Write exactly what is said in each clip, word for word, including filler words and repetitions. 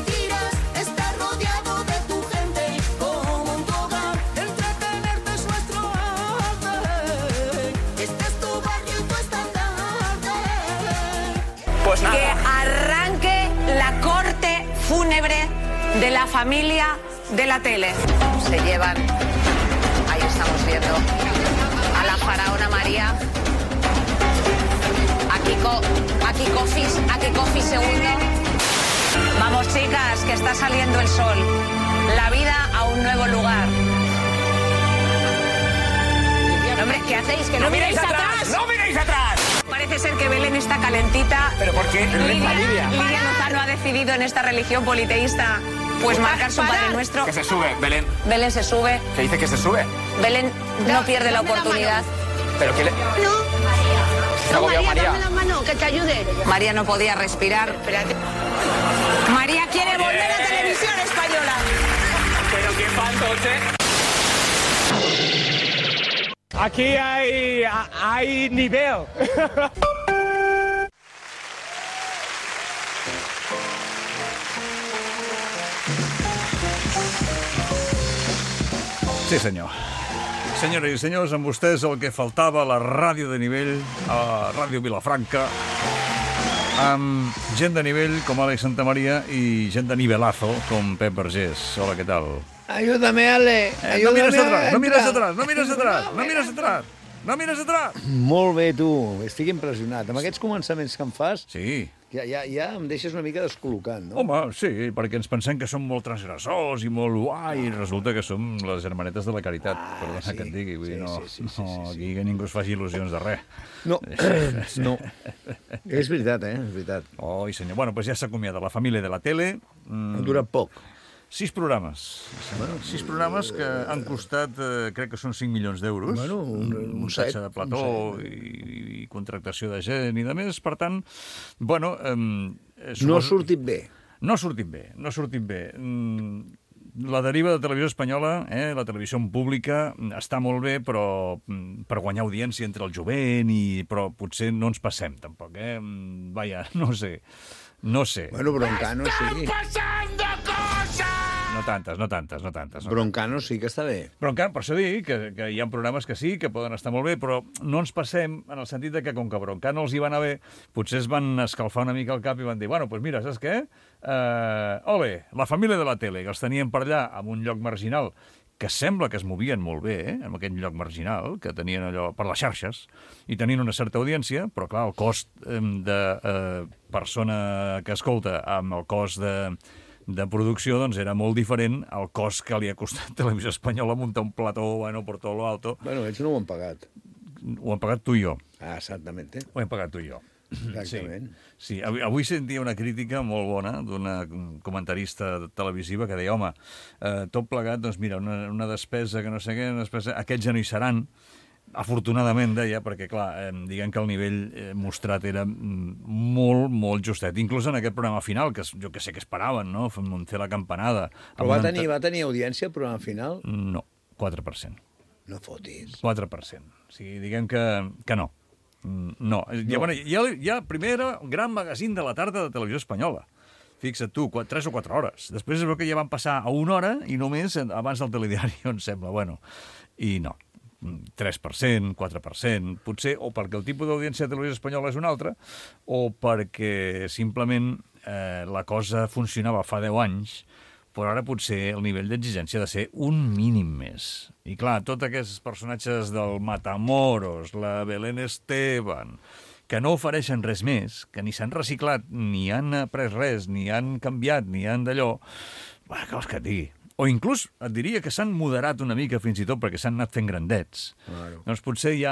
conseguirás estar rodeado de tu gente como un hogar. Entretenerte es nuestro arte. Este es tu barrio y tu estandarte. Pues nada. Que arranque la corte fúnebre de la familia de la tele. Se llevan, ahí estamos viendo, a la faraona María, a Kiko, a Kiko Fis, a Kiko Fis segundo. Vamos, chicas, que está saliendo el sol. La vida a un nuevo lugar. Hombre, ¿qué hacéis? ¡Que no, no miréis atrás! atrás! ¡No miréis atrás! Parece ser que Belén está calentita. ¿Pero por qué? Lidia, Lidia. Lidia Lozano ha decidido en esta religión politeísta pues marcar su Padre Nuestro. Que se sube, Belén. Belén se sube. ¿Qué dice que se sube? Belén no pierde la oportunidad. ¿Pero qué le...? No. No, María, María. Dame la mano, que te ayude. María no podía respirar. Espérate. María quiere volver a Televisión Española. ¿Pero qué fantoche? Aquí hay, hay nivel. Sí, senyor. Senyores i senyors, amb vostès el que faltava a la ràdio de nivell, a Ràdio Vilafranca, amb gent de nivell com Àlex Santamaria i gent de nivelazo com Pep Vergés. Hola, què tal? Ayúdame, Ale. Eh, no mires atrás, no mires atrás, no mires atrás, no mires atrás, no mires atrás. Molt bé, tu. Estic impressionat. Amb aquests començaments que em fas, Sí. ja, ja, ja em deixes una mica descol·locant, no? Home, sí, perquè ens pensem que som molt transgressors i molt guai, i resulta que som les germanetes de la caritat. Ah, Perdona sí, que et digui, vull sí, dir, no, sí, sí, sí, no, sí, sí. aquí que ningú es faci il·lusions de res. No, no. És veritat, eh? És veritat. Oh, senyor. Bueno, doncs ja s'ha acomiadat la família de la tele. Mm, Ha durat poc. Sis programes. Bueno, sis programes que han costat, eh, crec que són cinc milions d'euros. Bueno, un- un muntatge set, de plató un set, i, i contractació de gent i de més. Per tant, bueno... Eh, No ha sortit bé. No ha sortit bé, no ha sortit bé. Mm, La deriva de Televisió Espanyola, eh, la televisió pública, està molt bé, però mm, per guanyar audiència entre el jovent, i, però potser no ens passem, tampoc, eh? Mm, Vaja, no sé, no sé. Bueno, Broncano sí. No tantes, no tantes, no tantes. No. Broncano sí que està bé. Però encara, per això dic que, que hi ha programes que sí, que poden estar molt bé, però no ens passem en el sentit de que com que Broncano els hi va anar bé, potser es van escalfar una mica el cap i van dir, bueno, doncs mira, saps què? Uh, ole, la família de la tele, que els tenien per allà, en un lloc marginal, que sembla que es movien molt bé, eh, en aquell lloc marginal, que tenien allò per les xarxes, i tenien una certa audiència, però clar, el cost eh, de eh, persona que escolta amb el cost de... de producció, doncs era molt diferent al cost que li ha costat Televisió Espanyola muntar un plató, bueno, por todo lo alto. Bueno, ells no ho han pagat. Ho han pagat tu i jo. Ah, exactament. Ho hem pagat tu i jo. Exactament. Sí, sí. Avui, avui sentia una crítica molt bona d'una comentarista televisiva que deia, home, eh, tot plegat, doncs mira, una, una despesa que no sé què, una despesa... aquests ja no hi seran. Afortunadament, deia, perquè, clar, eh, diguem que el nivell eh, mostrat era molt, molt justet. Inclús en aquest programa final, que jo que sé que esperaven, no?, fer la campanada. Però va tenir, va tenir audiència el programa final? No, quatre per cent. No fotis. quatre per cent. O sigui, diguem que, que no. No. no. Ja, bueno, ja, ja primer era un gran magazín de la tarda de Televisió Espanyola. Fixa't tu, quatre, tres o quatre hores. Després es veu que ja van passar a una hora i només abans del telediari, em sembla. Bueno, i no. tres per cent, quatre per cent, potser o perquè el tipus d'audiència de Televisió Espanyola és un altre, o perquè simplement eh, la cosa funcionava fa deu anys, però ara potser el nivell d'exigència ha de ser un mínim més. I clar, tots aquests personatges del Matamoros, la Belén Esteban, que no ofereixen res més, que ni s'han reciclat, ni han après res, ni han canviat, ni han d'allò, bah, què vols que et digui? O inclús et diria que s'han moderat una mica fins i tot perquè s'han anat fent grandets. Claro. Doncs potser ja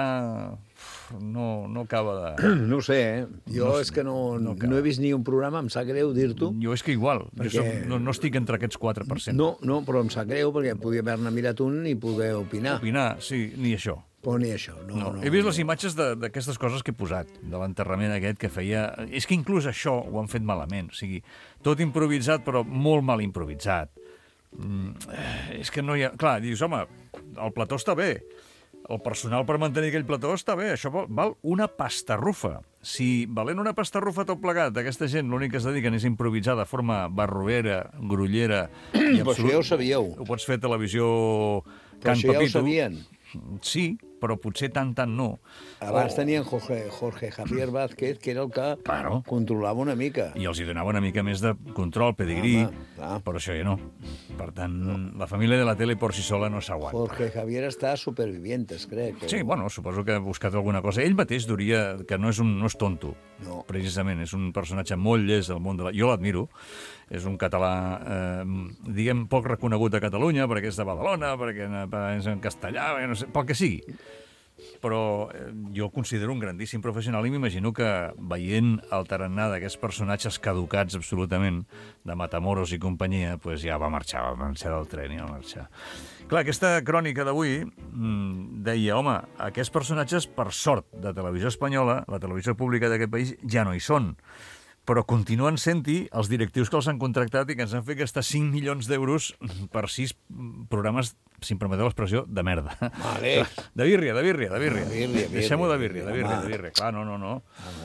no, no acaba de... No ho sé, eh? Jo no, és que no, no, no he vist ni un programa, em sap greu dir-t'ho. Jo és que igual, perquè... jo soc, no, no estic entre aquests quatre per cent. No, no, però em sap greu perquè podia haver-ne mirat un i poder opinar. Opinar, sí, ni això. Però ni això, no. no. no he vist no. les imatges d'aquestes coses que he posat, de l'enterrament aquest que feia... És que inclús això ho han fet malament, o sigui, tot improvisat, però molt mal improvisat. Mm, és que no hi ha... Clar, dius, home, el plató està bé, el personal per mantenir aquell plató està bé. Això val, val una pastarrufa. Si valent una pastarrufa tot plegat, aquesta gent l'únic que es dediquen és improvisar de forma barrovera, grullera... i Però això ja ho sabíeu. Ho pots fer a televisió Però Can això ja ho Pepito. sabien. Sí, però potser tant, tant no. Abans O- tenien Jorge, Jorge Javier Vázquez, que era el que Claro. controlava una mica. I els hi donava una mica més de control, pedigrí, Home, clar. però això ja no. Per tant, la família de la tele por si sola no s'aguanta. Jorge Javier està a Supervivientes, crec. o- Sí, bueno, suposo que ha buscat alguna cosa. Ell mateix diria que no és, un, no és tonto, No. precisament. És un personatge molt llest del món de la... Jo l'admiro. És un català, eh, diguem, poc reconegut a Catalunya, perquè és de Badalona, perquè és en castellà, perquè no sé, pel que sigui. Però eh, jo el considero un grandíssim professional i m'imagino que veient el tarannà d'aquests personatges caducats absolutament, de Matamoros i companyia, pues ja va marxar, va marxar del tren i va marxar. Clar, aquesta crònica d'avui mmm, deia, home, aquests personatges, per sort de televisió espanyola, la televisió pública d'aquest país, ja no hi són. Però continuen sent-hi els directius que els han contractat i que ens han fet gastar cinc milions d'euros per sis programes, si em permeteu l'expressió, de merda. Vale. De birria, de birria, de birria. De birria, birria. Deixem-ho de birria, de birria, Home. de birria. Clar, no, no, no.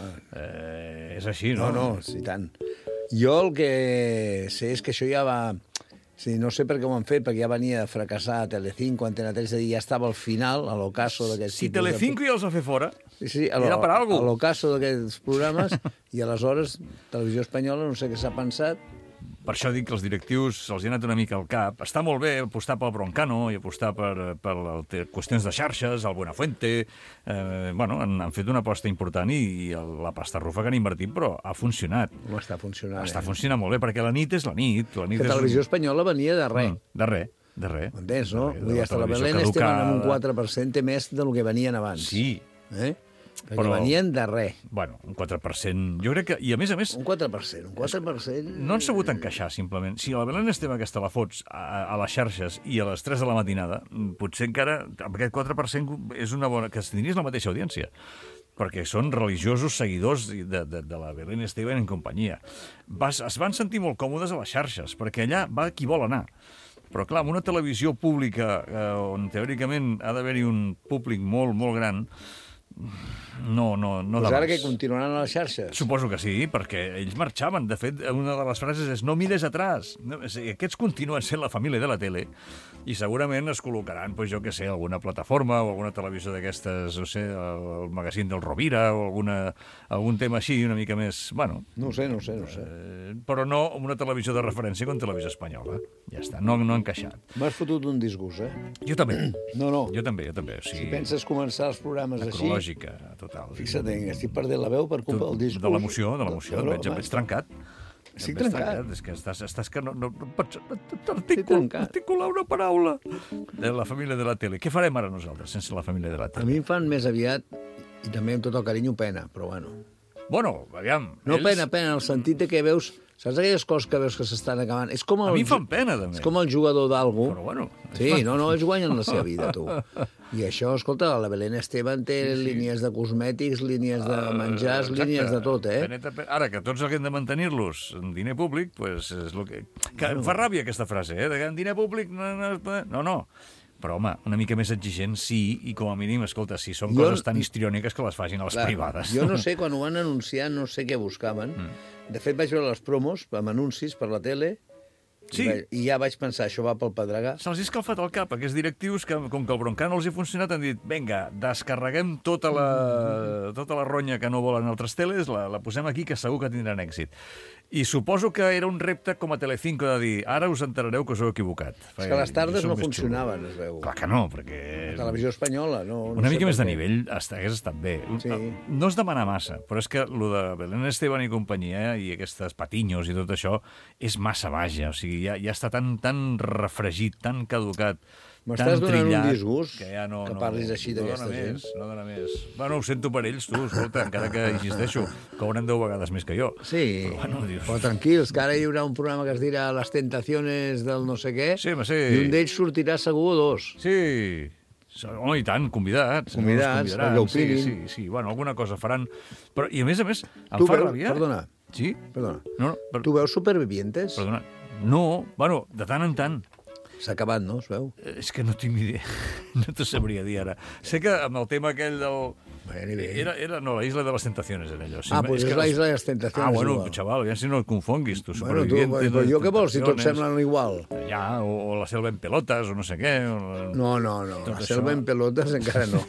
Eh, és així, no? No, no, sí, tant. Jo el que sé és que això ja va... Sí, no sé per què ho han fet, perquè ja venia de fracassar a Telecinco, Antena tres, és a dir, ja estava al final, a l'ocaso d'aquests... Si tipus de- Telecinco ja els va fer fora, Sí, sí, a era per algo. a l'ocaso d'aquests programes, i aleshores Televisió Espanyola no sé què s'ha pensat. per això dic que els directius se'ls ha anat una mica al cap. Està molt bé apostar pel Broncano i apostar per, per el, te- qüestions de xarxes, el Buenafuente... Eh, bueno, han, han fet una aposta important i, i el, la pasta rufa que han invertit, però ha funcionat. No està funcionant. Està eh? funcionant molt bé, perquè la nit és la nit. La nit Que és... Televisió Espanyola venia de res. Mm, de res, de res. M'entens, no? De res, de Vull dir, hasta la televisió Belén estem en un caducada. quatre per cent més del que venien abans. Sí, Eh? Perquè Però- venien de res. bueno, un quatre per cent. Jo crec que... I a més a més, Un quatre per cent, un quatre per cent... no han sabut encaixar, simplement. Si la Belén Esteve aquesta la fots a, a les xarxes i a les tres de la matinada, potser encara, amb aquest quatre per cent és una bona... que tindries la mateixa audiència, perquè són religiosos seguidors de, de, de la Belén Esteve en companyia. Vas, es van sentir molt còmodes a les xarxes, perquè allà va qui vol anar. Però, clar, amb una televisió pública eh, on teòricament ha d'haver-hi un públic molt, molt gran, no, no, no Doncs de ara més. que continuaran a les xarxes. Suposo que sí, perquè ells marxaven. De fet, una de les frases és no mires atrás. No, és a dir, aquests continuen sent la família de la tele i segurament es col·locaran, pues, jo què sé, alguna plataforma o alguna televisió d'aquestes, no sé, el, el magazín del Rovira o alguna, algun tema així una mica més... Bueno, No ho sé, no ho sé, no ho sé. eh, però no una televisió de referència com televisió espanyola. Ja està, no, no ha encaixat. M'has fotut un disgust, eh? Jo també. No, no. Jo també, jo també. O sigui, Si penses començar els programes així, ecològica, total. fixa't, eh, estic perdent la veu per culpa del disgust. De l'emoció, de l'emoció. Però, Et veig, et home, veig trencat. Estic Et veig trencat. És que estàs, estàs que no, no, no pots Estic articul, trencat. articular una paraula. De la família de la tele. Què farem ara nosaltres sense la família de la A tele? mi em fan més aviat, i també amb tot el carinyo, pena, però bueno. Bueno, aviam. No ells... pena, pena, en el sentit de que veus... Saps aquelles coses que veus que s'estan acabant? És com el, A mi em fan pena, també. És com el jugador d'algú. Però bueno. Sí, no, no, ells guanyen la seva vida, tu. I això, escolta, la Belén Esteban té sí, sí. línies de cosmètics, línies de menjars, Exacte. línies de tot, eh? Peneta, pe- Ara que tots haguem de mantenir-los en diner públic, pues és el que... que em fa ràbia aquesta frase, eh? De que en diner públic... No, no, no. no. Però, home, una mica més exigent, sí, i com a mínim, escolta, si són Jo- coses tan histriòniques que les facin a les Clar, privades. Jo no sé, quan ho van anunciar, no sé què buscaven. Mm. De fet, vaig veure les promos amb anuncis per la tele Sí. i, vaig, i ja vaig pensar, això va pel pedregar. Se'ls ha escalfat el cap, aquests directius, que com que el Broncano els ha funcionat, han dit, vinga, descarreguem tota la, tota la ronya que no volen altres teles, la, la posem aquí, que segur que tindran èxit. I suposo que era un repte com a Telecinco de dir, ara us enterareu que us heu equivocat. És que les tardes I som no més funcionaven, es veu. xulos. Clar que no, perquè... La televisió espanyola, no... no Una sé mica per més de què. nivell hasta hagués estat bé. Sí. No es demana massa, però és que lo de Belén Esteban i companyia i aquestes patinyos i tot això és massa vaja. O sigui, ja, ja està tan, tan refregit, tan caducat, M'estàs tan donant un trillat, disgust que ja no, que no, parlis així no d'aquesta dona gent. més, no dona més. Bueno, ho sento per ells, tu, escolta, encara que insisteixo, que hauran deu vegades més que jo. Sí, Però, bueno, dius... però tranquils, que ara hi haurà un programa que es dirà Les tentaciones del no sé què, Sí, home, sí. i un d'ells sortirà segur o dos. Sí, home, i tant, convidats. Convidats, Ens convidaran, perquè sí, opinin. sí, sí, bueno, alguna cosa faran. Però, i a més a més, em Tu fa veus- ràbia... perdona. Sí? Perdona. No, no, per... Tu veus Supervivientes? Perdona. No, bueno, de tant en tant. S'ha acabat, no? Es veu? Eh, És que no tinc ni idea. No te sabria dir ara. Sé que amb el tema aquell del... Bé, ni bé. Era, era, no, la Isla de les Tentaciones era allò. Ah, pues és és que la els- Isla de les Tentaciones, Ah, bueno, igual. xaval, ja si no et confonguis, tu, Bueno, tu, superviviente... però de jo què vols, si tots Tentaciones, semblen igual? Ja, o, o la selva en pelotes, o no sé què. O... No, no, no, Tot la això. selva en pelotes encara no.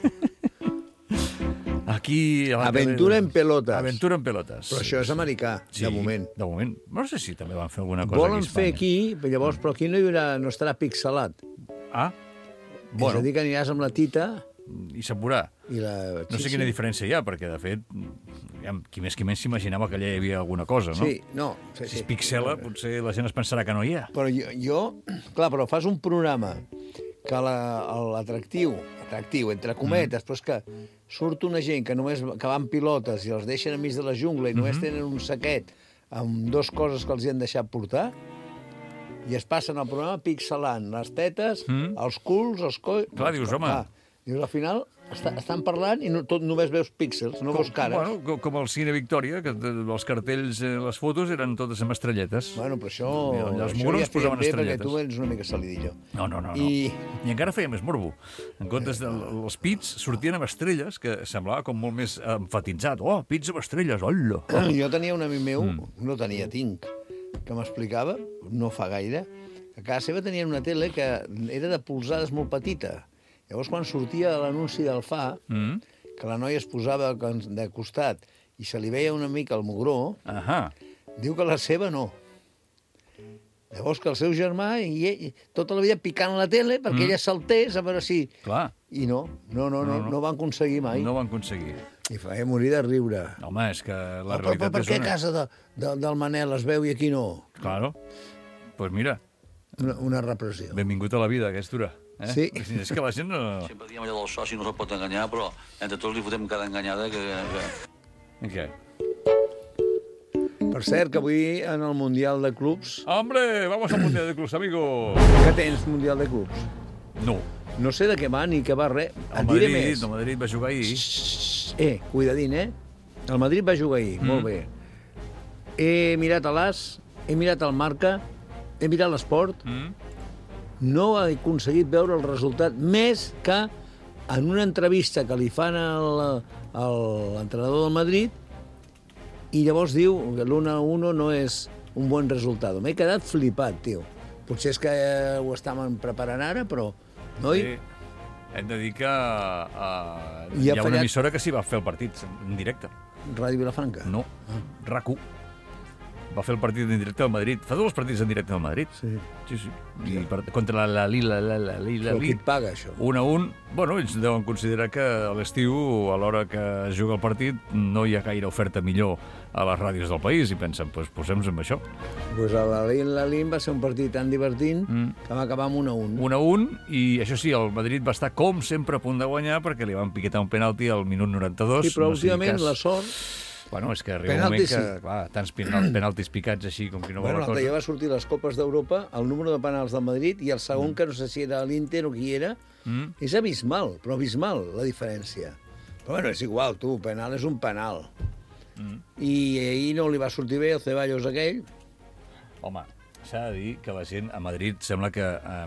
Aquí... A la Aventura tele- en pelotes. Aventura en pelotes. Però això és americà, Sí, de moment. De moment. No sé si també van fer alguna cosa Volen aquí a fer Espanya. aquí, però llavors, però aquí no hi haurà, no estarà pixelat. Ah, És bueno, a dir, que aniràs amb la tita i se'n veurà. i la... No sé quina diferència hi ha, perquè, de fet, ja, qui més qui menys s'imaginava que allà hi havia alguna cosa, no? Sí, no. Sí, Si sí. es pixela, potser la gent es pensarà que no hi ha. Però jo, jo... Clar, però fas un programa que la- l'atractiu, atractiu, entre cometes, mm. però és que surt una gent que només que van pilotes i els deixen enmig de la jungla i només mm -hmm. tenen un saquet amb dos coses que els hi han deixat portar i es passen el programa pixelant les tetes, mm. els culs, els colls... Clar, dius, home. Clar, dius, al final està, estan parlant i no, tot només veus píxels, no veus cares. Bueno, com, com el Cine Victòria, que de- els cartells, eh, les fotos eren totes amb estrelletes. Bueno, però això, I allà els això mugrons ja feien posaven bé perquè estrelletes. tu ets una mica salidillo. No, no, no. no. I- I encara feia més morbo. En comptes de els pits sortien amb estrelles, que semblava com molt més enfatitzat. Oh, pits amb estrelles, hola! Jo tenia un amic meu, mm. no tenia, tinc, que m'explicava, no fa gaire, que a casa seva tenien una tele que era de polzades molt petita. Llavors, quan sortia l'anunci del Fa, Mm. que la noia es posava de costat i se li veia una mica el mugró, Ahà. diu que la seva no. Llavors que el seu germà i ell, tota la vida picant la tele perquè mm. ella saltés a veure si... Clar, I no, no, no, no, No, no, no. no van aconseguir mai. no van aconseguir. I feia morir de riure. Home, és que la però, però, realitat per és què a una... casa de, de, del Manel es veu i aquí no? Claro. Pues mira, Una, una repressió. benvingut a la vida, que és dura. Eh? Sí. És que la gent no... Sempre diem allò del soci no se'l pot enganyar, però entre tots li fotem cada enganyada que... que... I què? Per cert, que avui en el Mundial de Clubs... Hombre, vamos al Mundial de Clubs, amigo. Què tens, Mundial de Clubs? No. No sé de què va ni què va res. El Et diré Madrid, més. el Madrid va jugar ahir. Eh, cuidadín, eh? El Madrid va jugar ahir, mm. molt bé. He mirat a l'As, he mirat el Marca, he mirat l'Esport, Mm? no he aconseguit veure el resultat més que en una entrevista que li fan al- a l'entrenador del Madrid i llavors diu que l'u a u no és un bon resultat. M'he quedat flipat, tio. Potser és que eh, ho estàvem preparant ara, però... Noi, Sí. Hem de dir que uh, I hi ha ha una fallat- emissora que s'hi va fer el partit en directe. Ràdio Vilafranca. No, RAC u. Va fer el partit en directe al Madrid. Fa dos partits en directe al Madrid. Sí. Sí, sí. I per, contra la, la Lila, la, la, Lila, Però qui Lila. et paga, això? Un a un, bueno, ells deuen considerar que a l'estiu, a l'hora que es juga el partit, no hi ha gaire oferta millor a les ràdios del país i pensen, doncs pues, posem-nos amb això. Pues a l'Alin Lalin va ser un partit tan divertint Mm. que va acabar amb un a un. Un a un, i això sí, el Madrid va estar com sempre a punt de guanyar perquè li van piquetar un penalti al minut noranta-dos. Sí, però no sigui últimament cas. la sort... Bueno, és que arriba Penalti, un moment que, sí. clar, tants penal, penaltis picats així com qui no Bueno, vol la l'altre dia cosa. va sortir les Copes d'Europa, el número de penals del Madrid, i el segon, mm. que no sé si era l'Inter o qui era, Mm. és abismal, però abismal, la diferència. Però bueno, és igual, tu, penal és un penal. Mm. I ahir no li va sortir bé el Ceballos aquell. Home, s'ha de dir que la gent a Madrid sembla que eh,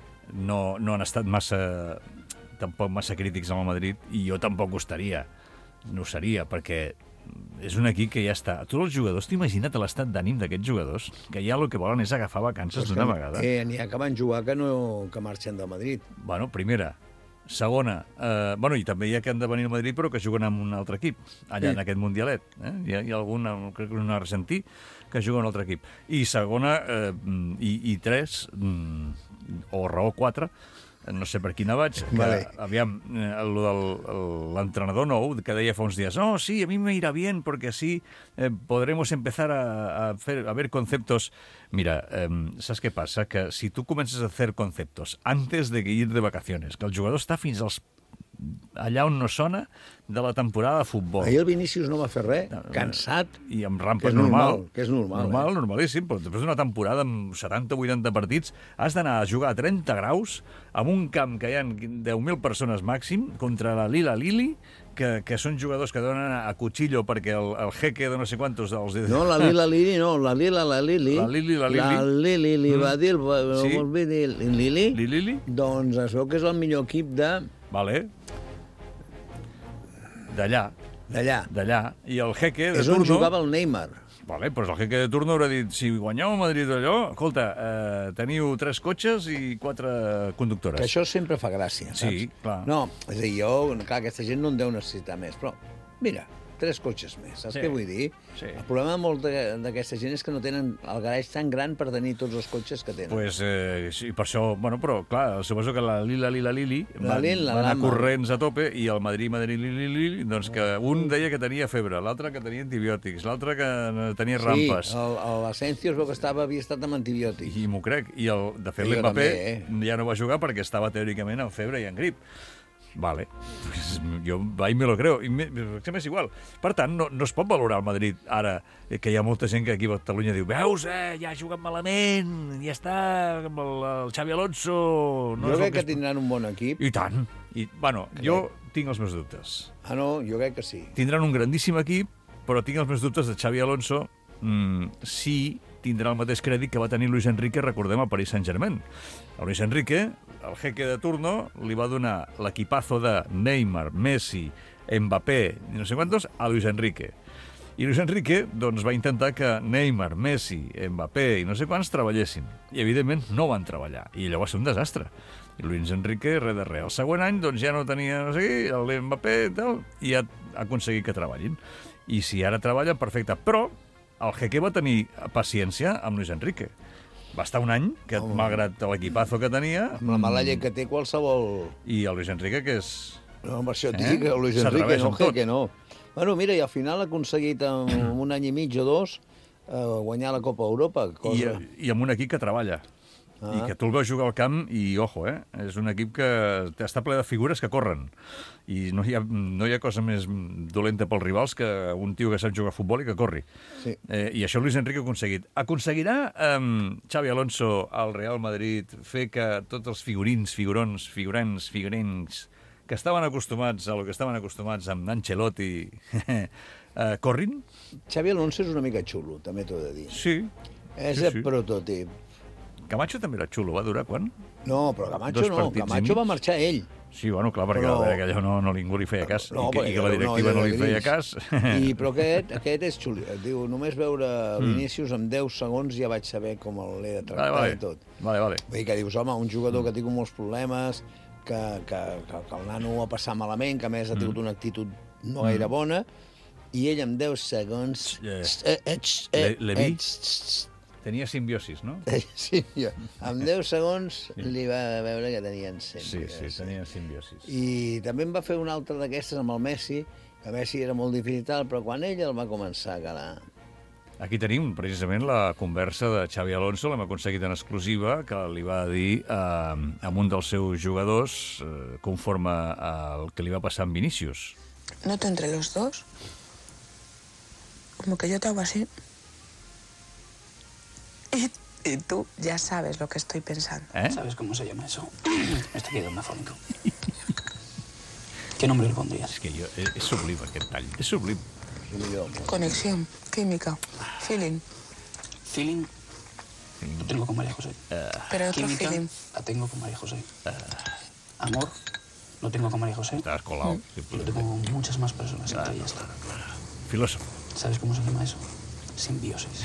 no, no han estat massa, tampoc massa crítics amb el Madrid, i jo tampoc ho estaria. No ho seria, perquè és un equip que ja està... Tots els jugadors, t'imagina't l'estat d'ànim d'aquests jugadors, que ja el que volen és agafar vacances d'una vegada. Eh, n'hi ha que van jugar que no que marxen de Madrid. Bueno, primera. Segona, eh, bueno, i també hi ha que han de venir al Madrid però que juguen amb un altre equip, allà Sí. en aquest mundialet. Eh? Hi, ha, hi ha algun, crec que un argentí, que juga en un altre equip. I segona, eh, i, i tres, mm, o raó quatre, no sé per quina vaig, que, Vale. aviam, eh, el, el, l'entrenador nou, que deia fa uns dies, no, sí, a mí me irá bien, porque así eh, podremos empezar a, a, fer, a ver conceptos. Mira, eh, saps què passa? Que si tu comences a fer conceptos antes de ir de vacaciones, que el jugador està fins als allà on no sona, de la temporada de futbol. Ahir el Vinícius no va fer res, cansat. I amb Que rampes és normal, normal. que és normal, Normal, eh? normalíssim, però després d'una temporada amb setanta o vuitanta partits has d'anar a jugar a trenta graus amb un camp que hi ha deu mil persones màxim contra la Lila Lili, que, que són jugadors que donen a cuchillo perquè el, el jeque de no sé quantos els... No, la Lila Lili, no, la Lila, la Lili. La Lili, la Lili. La Lili li va dir, el, Sí. vol dir Lili, Lili, Lili? doncs es veu que és el millor equip de Vale. D'allà, d'allà. d'allà. I el jeque de És on turno... jugava el Neymar. Vale, doncs el jeque de turno haurà dit, si guanyeu a Madrid allò, escolta, eh, teniu tres cotxes i quatre conductores. Que això sempre fa gràcia, saps? Sí, clar. No, és a dir, jo, clar, aquesta gent no en deu necessitar més, però, mira, tres cotxes més, saps Sí. què vull dir? Sí. El problema de molt de- d'aquesta gent és que no tenen el garaix tan gran per tenir tots els cotxes que tenen. Pues, eh, sí, per això, bueno, però, clar, suposo que la Lila, Lila, Lili La van, Lil, la van anar Lama. corrents a tope i el Madrid, Madrid, Lili, Lili, doncs que un deia que tenia febre, l'altre que tenia antibiòtics, l'altre que tenia rampes. Sí, el- el- l'Asensio es veu que estava, havia estat amb antibiòtics. I m'ho crec. I, el, de fet, Jo l'Mbappé també, eh? ja no va jugar perquè estava teòricament amb febre i en grip. Vale, pues jo vaig me lo creo. I me, que m'és igual. Per tant, no, no es pot valorar el Madrid ara, eh, que hi ha molta gent que aquí a Catalunya diu veus, eh, ja ha jugat malament, ja està, amb el, el Xavi Alonso... No Jo és el crec que es- tindran un bon equip. I tant. I, bueno, jo tinc els meus dubtes. Ah, no, jo crec que sí. Tindran un grandíssim equip, però tinc els meus dubtes de Xavi Alonso mm, si tindrà el mateix crèdit que va tenir Luis Enrique, recordem, al Paris Saint-Germain. A Luis Enrique, el jeque de turno, li va donar l'equipazo de Neymar, Messi, Mbappé, i no sé quantos, a Luis Enrique. I Luis Enrique doncs, va intentar que Neymar, Messi, Mbappé i no sé quants treballessin. I, evidentment, no van treballar. I allò va ser un desastre. I Luis Enrique, res de res. El següent any doncs, ja no tenia, no sé què, el Mbappé i tal, i ha aconseguit que treballin. I si ara treballen, perfecte. Però el jeque va tenir paciència amb Luis Enrique. Va estar un any, que Home. malgrat l'equipazo que tenia... Amb la mala llet que té qualsevol... I el Luis Enrique, que és... No, per això et Eh? dic, que Luis Enrique, S'atreveix no, amb tot. que no. Bueno, mira, i al final ha aconseguit en un any i mig o dos eh, guanyar la Copa Europa. I, Cosa... I amb un equip que treballa. Ah. I que tu el veus jugar al camp i, ojo, eh? És un equip que està ple de figures que corren. I no hi ha, no hi ha cosa més dolenta pels rivals que un tio que sap jugar a futbol i que corri. Sí. Eh, I això Luis Enrique ha aconseguit. Aconseguirà um, Xavi Alonso al Real Madrid fer que tots els figurins, figurons, figurants, figurins que estaven acostumats a lo que estaven acostumats amb Ancelotti eh, corrin? Xavi Alonso és una mica xulo, també t'ho he de dir. Sí. És sí, el sí. prototip. Camacho també era xulo, va durar quan? No, però Camacho Dos no, partits i Camacho mig. va marxar ell. Sí, bueno, clar, perquè Però- però... allò no, no, ningú li feia cas. No, I, que, perquè- I que la directiva no, no, li ja feia dius. cas. I, però aquest, aquest és xuli. Et diu, només veure Mm. Vinícius en deu segons ja vaig saber com l'he de tractar Vale, vale. i tot. Vale, vale. Vull dir que dius, home, un jugador que ha tingut molts problemes, que, que, que, que el nano ho ha passat malament, que a més ha tingut una actitud no gaire bona, i ell en deu segons... Eh, Eh, eh, ets, eh, Le- Levi? ets, Tenia simbiosis, no? eh, Sí, ja. En deu segons li va veure que tenien cent. Sí, sí, tenia simbiosis. I també en va fer una altra d'aquestes amb el Messi, que Messi era molt difícil i tal, però quan ell el va començar a calar... Aquí tenim precisament la conversa de Xavi Alonso, l'hem aconseguit en exclusiva, que li va dir eh, a un dels seus jugadors, eh, conforme al que li va passar amb Vinícius. Noto entre los dos como que yo te hago así y, y tú ya sabes lo que estoy pensando. Eh? ¿Sabes cómo se llama eso? Me estoy quedando afónico. ¿Qué nombre le pondrías? És que jo, és, és sublim aquest tall, és sublim. Conexión, química, feeling, Feeling. Lo tengo con María José. pero otro Química. feeling. La tengo con María José. Amor. Lo tengo con María José. Estàs colau. Y lo tengo con muchas más personas. Entre ellas. Filòsof. ¿Sabes cómo se llama eso? Simbiosis.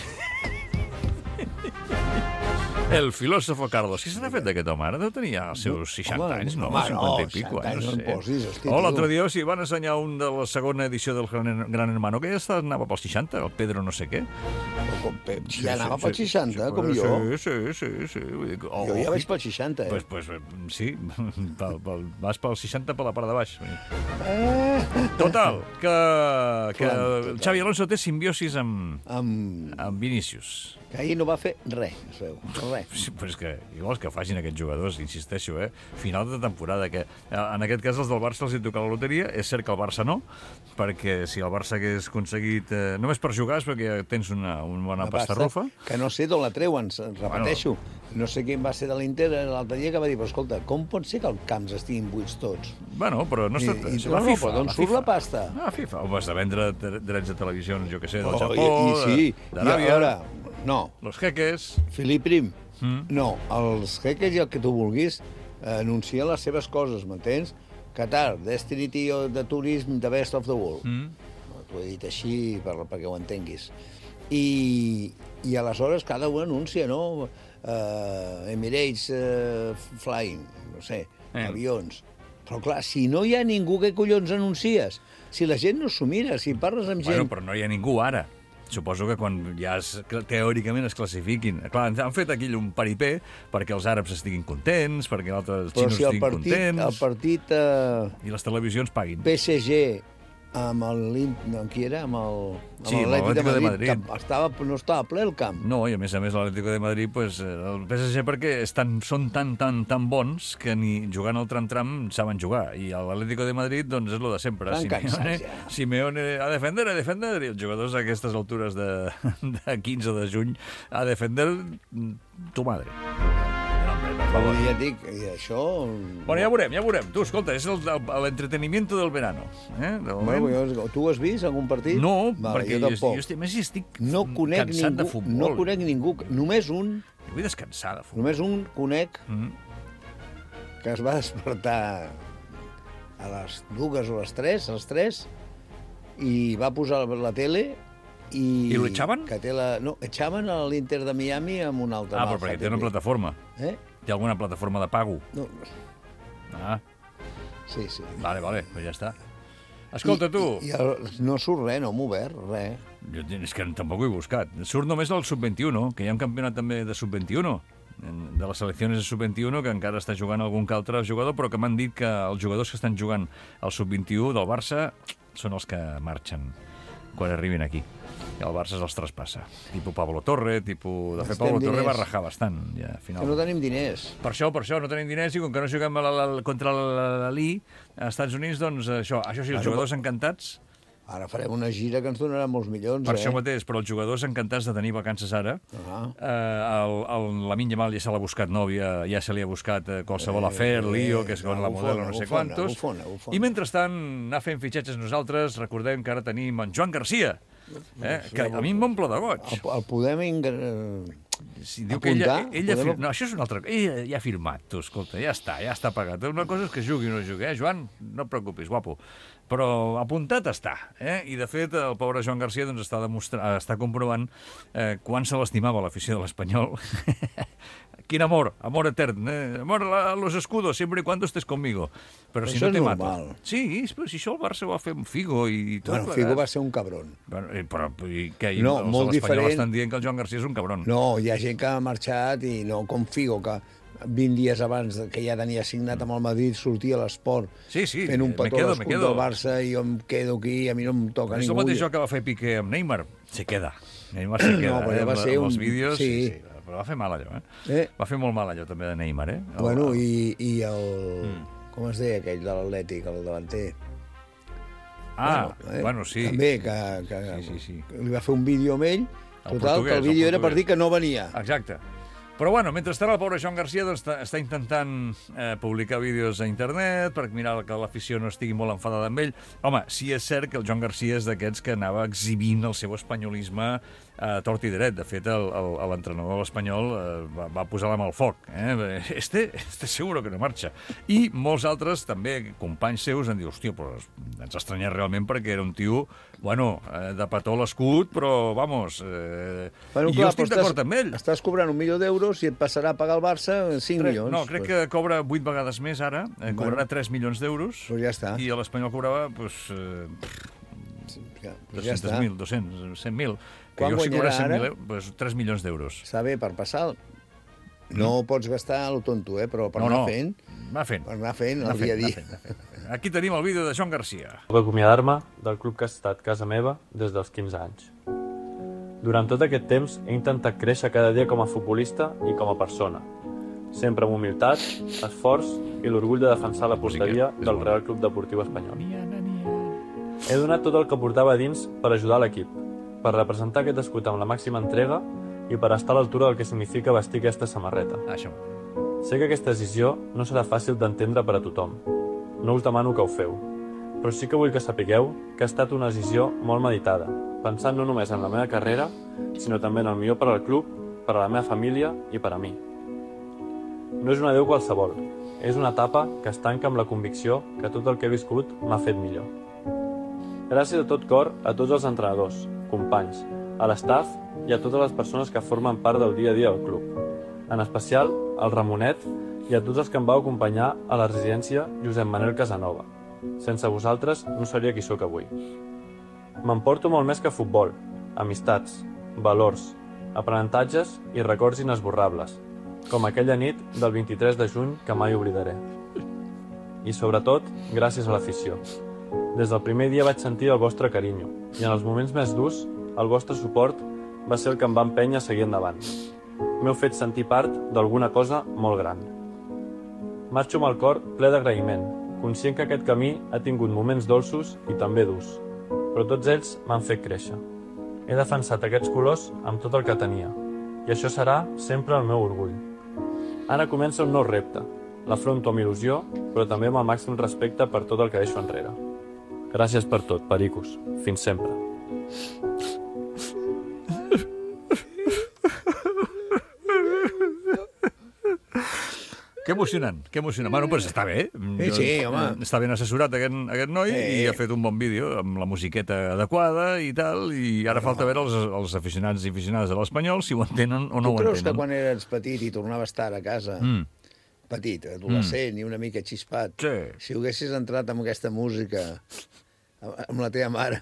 El filòsofo Carlos. Què se n'ha fet d'aquest home? Ara deu tenir ja els seus seixanta Home, anys, no? home, no, cinquanta i pico, seixanta anys no em posis, hosti, Oh, l'altre tio. dia s'hi van ensenyar un de la segona edició del Gran, Gran Hermano, que ja està, anava pels seixanta, el Pedro no sé què. Però com Pep, ja anava pels seixanta, com sí, jo. Sí, sí, sí. Vull dir, que- oh, Jo ja oh, vaig pels seixanta, eh? Pues, pues, eh, sí, pel, pel, vas pel seixanta per la part de baix. Total, que, que Clar, total. Xavi Alonso té simbiosis amb, Amb... amb Vinícius. Que ahir no va fer res, es veu. Res. res. Sí, però és que igual que facin aquests jugadors, insisteixo, eh? Final de temporada, que en aquest cas els del Barça els hi toca la loteria. És cert que el Barça no, perquè si el Barça hagués aconseguit... Eh, només per jugar és perquè ja tens una, una bona pastarrufa. Que no sé d'on la treuen, repeteixo. Bueno. No sé quin va ser de l'Inter l'altre dia que va dir, però escolta, com pot ser que els camps estiguin buits tots? Bueno, però no està... I, i, la no, FIFA, però d'on surt la pasta? Ah, FIFA. Home, has de vendre drets de televisions, jo què sé, del oh, Japó, i, i sí. d'Aràbia... No. Los jeques... Filip Prim. Mm. No, els jeques i el que tu vulguis eh, anuncien les seves coses, m'entens? Qatar, Destiny de Tourism, the best of the world. Mm. T'ho he dit així per, perquè ho entenguis. I, i aleshores cada un anuncia, no? Uh, Emirates uh, Flying, no sé, eh. avions. Però clar, si no hi ha ningú, què collons anuncies? Si la gent no s'ho mira, si parles amb gent... Bueno, però no hi ha ningú ara. Suposo que quan ja es, teòricament es classifiquin... Clar, han fet aquí un paripé perquè els àrabs estiguin contents, perquè altres xinos si estiguin partit, contents... el partit... Eh, I les televisions paguin. P S G amb el... Amb qui era? Amb el... Amb sí, amb l'Atlético de Madrid. De Madrid. Estava, no estava ple el camp. No, i a més a més l'Atlético de Madrid, pues, el P S G perquè estan, són tan, tan, tan bons que ni jugant al tram-tram saben jugar. I l'Atlético de Madrid, doncs, és lo de sempre. Simeone, ja. Simeone a defender, a defender, i els jugadors a aquestes altures de, de quinze de juny a defender tu madre. Però ja et dic, i això... Bueno, ja veurem, ja veurem. Tu, escolta, és l'entretenimiento del verano. Eh? Del bueno, jo, tu has vist algun partit? No, vale, perquè jo, jo, jo estic, més estic no conec cansat ningú, de futbol. No conec ningú, només un... Jo vull descansar de futbol. Només un conec mm. que es va despertar a les dues o les tres, a les tres, i va posar la tele i... I lo echaven? Que té la... No, echaven a l'Inter de Miami amb una altra... Ah, però perquè té una plataforma. Eh? Té alguna plataforma de pago? No. Ah. Sí, sí. Vale, vale, pues ja està. Escolta, I, tu... I, i el, no surt res, no m'ho obert, res. Jo, és que tampoc ho he buscat. Surt només el sub vint-i-u, que hi ha un campionat també de sub vint-i-u, de les seleccions de sub vint-i-u, que encara està jugant algun que altre jugador, però que m'han dit que els jugadors que estan jugant al sub vint-i-u del Barça són els que marxen quan arribin aquí. I el Barça se'ls traspassa. Tipo Pablo Torre, tipo... De fet, Pablo diners. Torre va rajar bastant, ja, final. Que no tenim diners. Per això, per això, no tenim diners, i com que no juguem a la, la, contra l'Ali als Estats Units, doncs això, això sí, els bueno, jugadors encantats... Ara farem una gira que ens donarà molts milions, per eh? això mateix, però els jugadors encantats de tenir vacances ara. Uh-huh. eh, el, el Lamine Yamal ja se l'ha buscat nòvia, ja se li ha buscat eh, qualsevol eh, afer, eh, lío, que és con la modelo no sé quantos. Bufona, bufona. I mentrestant, anar fent fitxatges nosaltres, recordem que ara tenim en Joan Garcia, eh, que a mi m'omple de goig. El, el podem... Ingr... Si diu que ella, ella podem... No, això és una altra cosa. Ella ja ha firmat, tu, escolta, ja està, ja està pagat. Una cosa és que jugui o no jugui, eh, Joan? No et preocupis, guapo. Però apuntat està, eh? I de fet el pobre Joan Garcia doncs, està, demostra... està comprovant eh, quan se l'estimava l'afició de l'Espanyol. Quin amor, amor etern, eh? Amor a los escudos, siempre y cuando estés conmigo. Però si això no te és mato. normal. Sí, però si això el Barça ho va fer amb Figo i tot. Bueno, Figo va ser un cabron. Bueno, però i, que no, els molt espanyols diferent. estan dient que el Joan Garcia és un cabron. No, hi ha gent que ha marxat i no com Figo, que vint dies abans que ja tenia signat amb el Madrid sortia a l'esport sí, sí, fent un petó a l'escut del Barça i jo em quedo aquí i a mi no em toca és ningú. És el mateix que va fer Piqué amb Neymar. Se queda. Neymar se queda. No, però eh? va ser amb un... els vídeos, sí. sí, sí. Però va fer mal allò, eh? eh? Va fer molt mal allò també de Neymar, eh? El... Bueno, i, i el... Mm. Com es deia aquell de l'Atlètic, el davanter? Ah, bueno, eh? bueno, sí. També, que, que sí, sí, sí. li va fer un vídeo amb ell, el total, que el vídeo el era per dir que no venia. Exacte. Però bueno, mentrestant el pobre Joan Garcia doncs, està intentant eh, publicar vídeos a internet per mirar que l'afició no estigui molt enfadada amb ell. Home, sí és cert que el Joan Garcia és d'aquests que anava exhibint el seu espanyolisme a tort i dret. De fet, l'entrenador espanyol eh, va, va posar la mà al foc. Eh? Este, este seguro que no marxa. I molts altres, també, companys seus, han dit, hòstia, però ens estranyat realment perquè era un tio, bueno, eh, de petó l'escut, però, vamos, eh, bueno, i clar, jo estic d'acord amb ell. Estàs cobrant un milió d'euros i et passarà a pagar el Barça cinc milions. No, crec que cobra vuit vegades més ara, eh, cobrarà tres milions d'euros, pues ja està. I l'Espanyol cobrava, pues, eh, ja, pues dos-cents mil, dos-cents, cent mil. Que quan jo si cobrés cent mil ara? euros, pues, tres milions d'euros. Està bé, per passar... No mm. pots gastar a lo tonto, eh? Però per no, anar no. fent... Va fent. Per anar fent anar el dia a dia. Fent, fent, fent. Aquí tenim el vídeo de Joan Garcia. Vull acomiadar-me del club que ha estat casa meva des dels quinze anys. Durant tot aquest temps he intentat créixer cada dia com a futbolista i com a persona, sempre amb humilitat, esforç i l'orgull de defensar la porteria del Real Club Deportiu Espanyol. He donat tot el que portava dins per ajudar l'equip, per representar aquest escut amb la màxima entrega i per estar a l'altura del que significa vestir aquesta samarreta. Això. Sé que aquesta decisió no serà fàcil d'entendre per a tothom. No us demano que ho feu, però sí que vull que sapigueu que ha estat una decisió molt meditada, pensant no només en la meva carrera, sinó també en el millor per al club, per a la meva família i per a mi. No és un adéu qualsevol, és una etapa que es tanca amb la convicció que tot el que he viscut m'ha fet millor. Gràcies de tot cor a tots els entrenadors, companys, a l'estaf i a totes les persones que formen part del dia a dia del club, en especial al Ramonet i a tots els que em vau acompanyar a la residència Josep Manel Casanova. Sense vosaltres no seria qui sóc avui. M'emporto molt més que futbol, amistats, valors, aprenentatges i records inesborrables, com aquella nit del vint-i-tres de juny que mai oblidaré. I sobretot, gràcies a l'afició. Des del primer dia vaig sentir el vostre carinyo i en els moments més durs, el vostre suport va ser el que em va empènyer a seguir endavant. M'heu fet sentir part d'alguna cosa molt gran. Marxo amb el cor ple d'agraïment, conscient que aquest camí ha tingut moments dolços i també durs, però tots ells m'han fet créixer. He defensat aquests colors amb tot el que tenia, i això serà sempre el meu orgull. Ara comença un nou repte. L'afronto amb il·lusió, però també amb el màxim respecte per tot el que deixo enrere. Gràcies per tot, pericos. Fins sempre. Que emocionant, que emocionant. Bueno, doncs està bé. Sí, sí, home. Està ben assessorat aquest, aquest noi Sí. i ha fet un bon vídeo amb la musiqueta adequada i tal, i ara falta veure els, els aficionats i aficionades de l'Espanyol si ho entenen o no Tu ho creus que entenen. quan eres petit i tornaves tard a casa, Mm. petit, adolescent i una mica xispat, Sí. si haguessis entrat amb aquesta música amb la teva mare,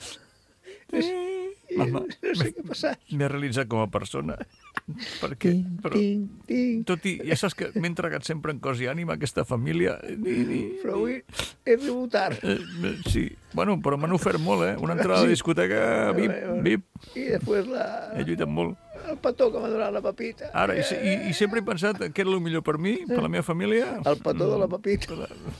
Mama, no sé què ha passat. m'he realitzat com a persona. Perquè, però, Ting, ting. tot i, ja saps que m'he entregat sempre en cos i ànima a aquesta família. Ni, ni, Però avui he rebut tard. eh, sí, bueno, però m'han ofert molt, eh? Una entrada a la discoteca, vip, vip. I després la... He lluitat molt. el petó que m'ha donat la papita. Ara, i, i, i sempre he pensat que era el millor per mi, per la meva família. El petó de la papita.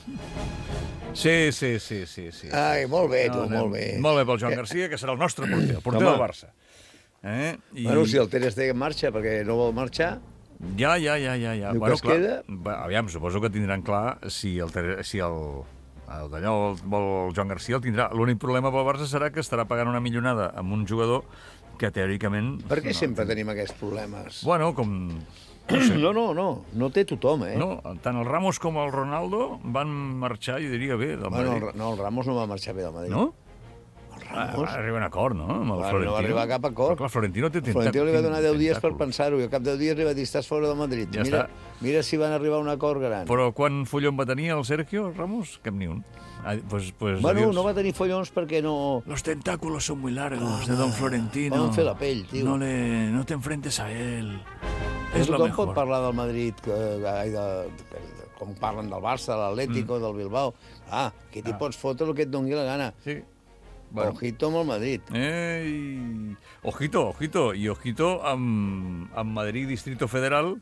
Sí, sí, sí, sí. sí. Ai, molt bé, tu, No, no, molt bé. Molt bé pel Joan Garcia, que serà el nostre porter, el porter Home. del Barça. Eh? I... Bueno, si el Ter Stegen marxa perquè no vol marxar, Ja, ja, ja, ja. ja. Diu que es queda? Va, aviam, suposo que tindran clar si el, Ter- si el, el d'allò el vol el Joan Garcia el tindrà. L'únic problema pel Barça serà que estarà pagant una millonada amb un jugador que teòricament... per què no, sempre tenim aquests problemes? Bueno, com... No, no, no, no té tothom, eh? No, tant el Ramos com el Ronaldo van marxar, jo diria, bé, del Bueno, Madrid. el, no, el Ramos no va marxar bé del Madrid. No? El Va, Ramos... va arribar a un acord, no? Amb el Va, Florentino. no va arribar a cap acord. Però, clar, Florentino té tentac- Florentino li va donar deu dies per tentàculos. pensar-ho i al cap de deu dies li va dir estàs fora del Madrid. Ja mira, està. mira si van arribar a un acord gran. Però quan follon va tenir el Sergio Ramos? Cap ni un. Ah, pues, pues, Bueno, adiós. no va tenir follons perquè no... Los tentáculos son muy largos de Don Florentino. Van fer la pell, tio. No, le, no te enfrentes a él. És És lo tothom mejor. pot parlar del Madrid, que, ai, de, de, de, com parlen del Barça, de l'Atlético, mm. del Bilbao. Ah, que t'hi Ah. pots fotre el que et doni la gana. Sí. Bueno. Ojito amb el Madrid. Ei. Ojito, ojito. I ojito amb, amb Madrid Distrito Federal,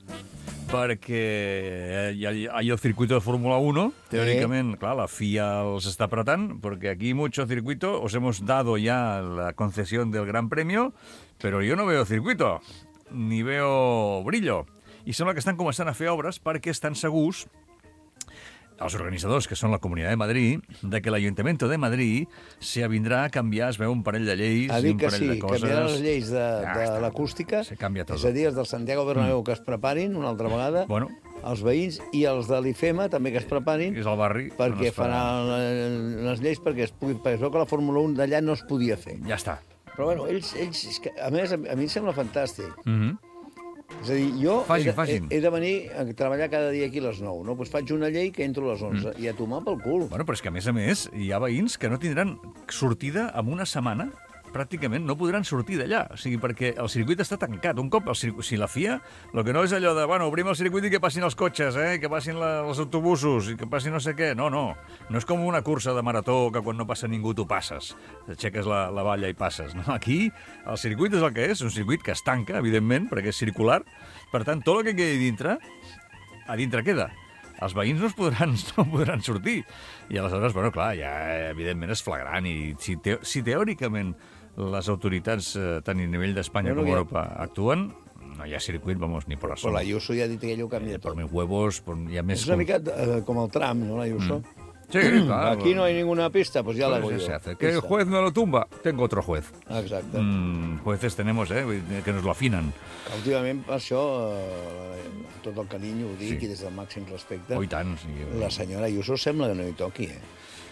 perquè hi ha, hi ha el circuito de Fórmula uno, teòricament, clar, la F I A els està apretant, perquè aquí mucho circuito, os hemos dado ya la concesión del Gran Premio, pero yo no veo circuito, ni veo brillo. I sembla que estan començant a fer obres perquè estan segurs els organitzadors, que són la Comunitat de Madrid, de que l'Ajuntament de Madrid se avindrà a canviar, es veu, un parell de lleis Ha i dit un que parell sí, de coses. canviaran les lleis de, Ja de està. l'acústica. Se canvia tot. És a dir, els del Santiago Bernabéu que es preparin una altra vegada, Bueno, els veïns i els de l'I F E M A també que es preparin, és al barri. on perquè es farà. faran les lleis perquè es pugui... Perquè es veu que la Fórmula un d'allà no es podia fer. Ja està. Però bueno, ells, ells és que, a més, a mi em sembla fantàstic. Mm -hmm. És a dir, jo Facin, he, de, facin. he, he de venir a treballar cada dia aquí a les nou, no? Doncs faig una llei que entro a les onze, mm. i a tomar pel cul. Bueno, però és que, a més a més, hi ha veïns que no tindran sortida en una setmana pràcticament no podran sortir d'allà, o sigui, perquè el circuit està tancat. Un cop el circuit, si la F I A, el que no és allò de, bueno, obrim el circuit i que passin els cotxes, eh, que passin la, els autobusos i que passin no sé què. No, no, no és com una cursa de marató que quan no passa ningú tu passes, aixeques la, la valla i passes. No? Aquí el circuit és el que és, un circuit que es tanca, evidentment, perquè és circular, per tant, tot el que quedi dintre, a dintre queda. Els veïns no es podran, no podran sortir. I aleshores, bueno, clar, ja evidentment és flagrant i si, te, si teòricament les autoritats, eh, tant a nivell d'Espanya Bueno, com que- Europa, actuen, no hi ha circuit, vamos, ni por Però asomo. l'Ayuso ja ha dit que ell ho canvia Eh, por tot. mis huevos, por, hi ha més... És una mica eh, com el Trump, no, l'Ayuso? Sí, clar. Aquí no hay ninguna pista, pues ya la hago Pues yo. se hace. Que el Pista. juez no lo tumba, tengo otro juez. Exacte. Mm, jueces tenemos, eh, vull dir que nos lo afinan. Últimament, per això, eh, amb tot el carinyo ho dic Sí. i des del màxim respecte, Oh, i tant. Sí. la senyora Ayuso sembla que no hi toqui, eh?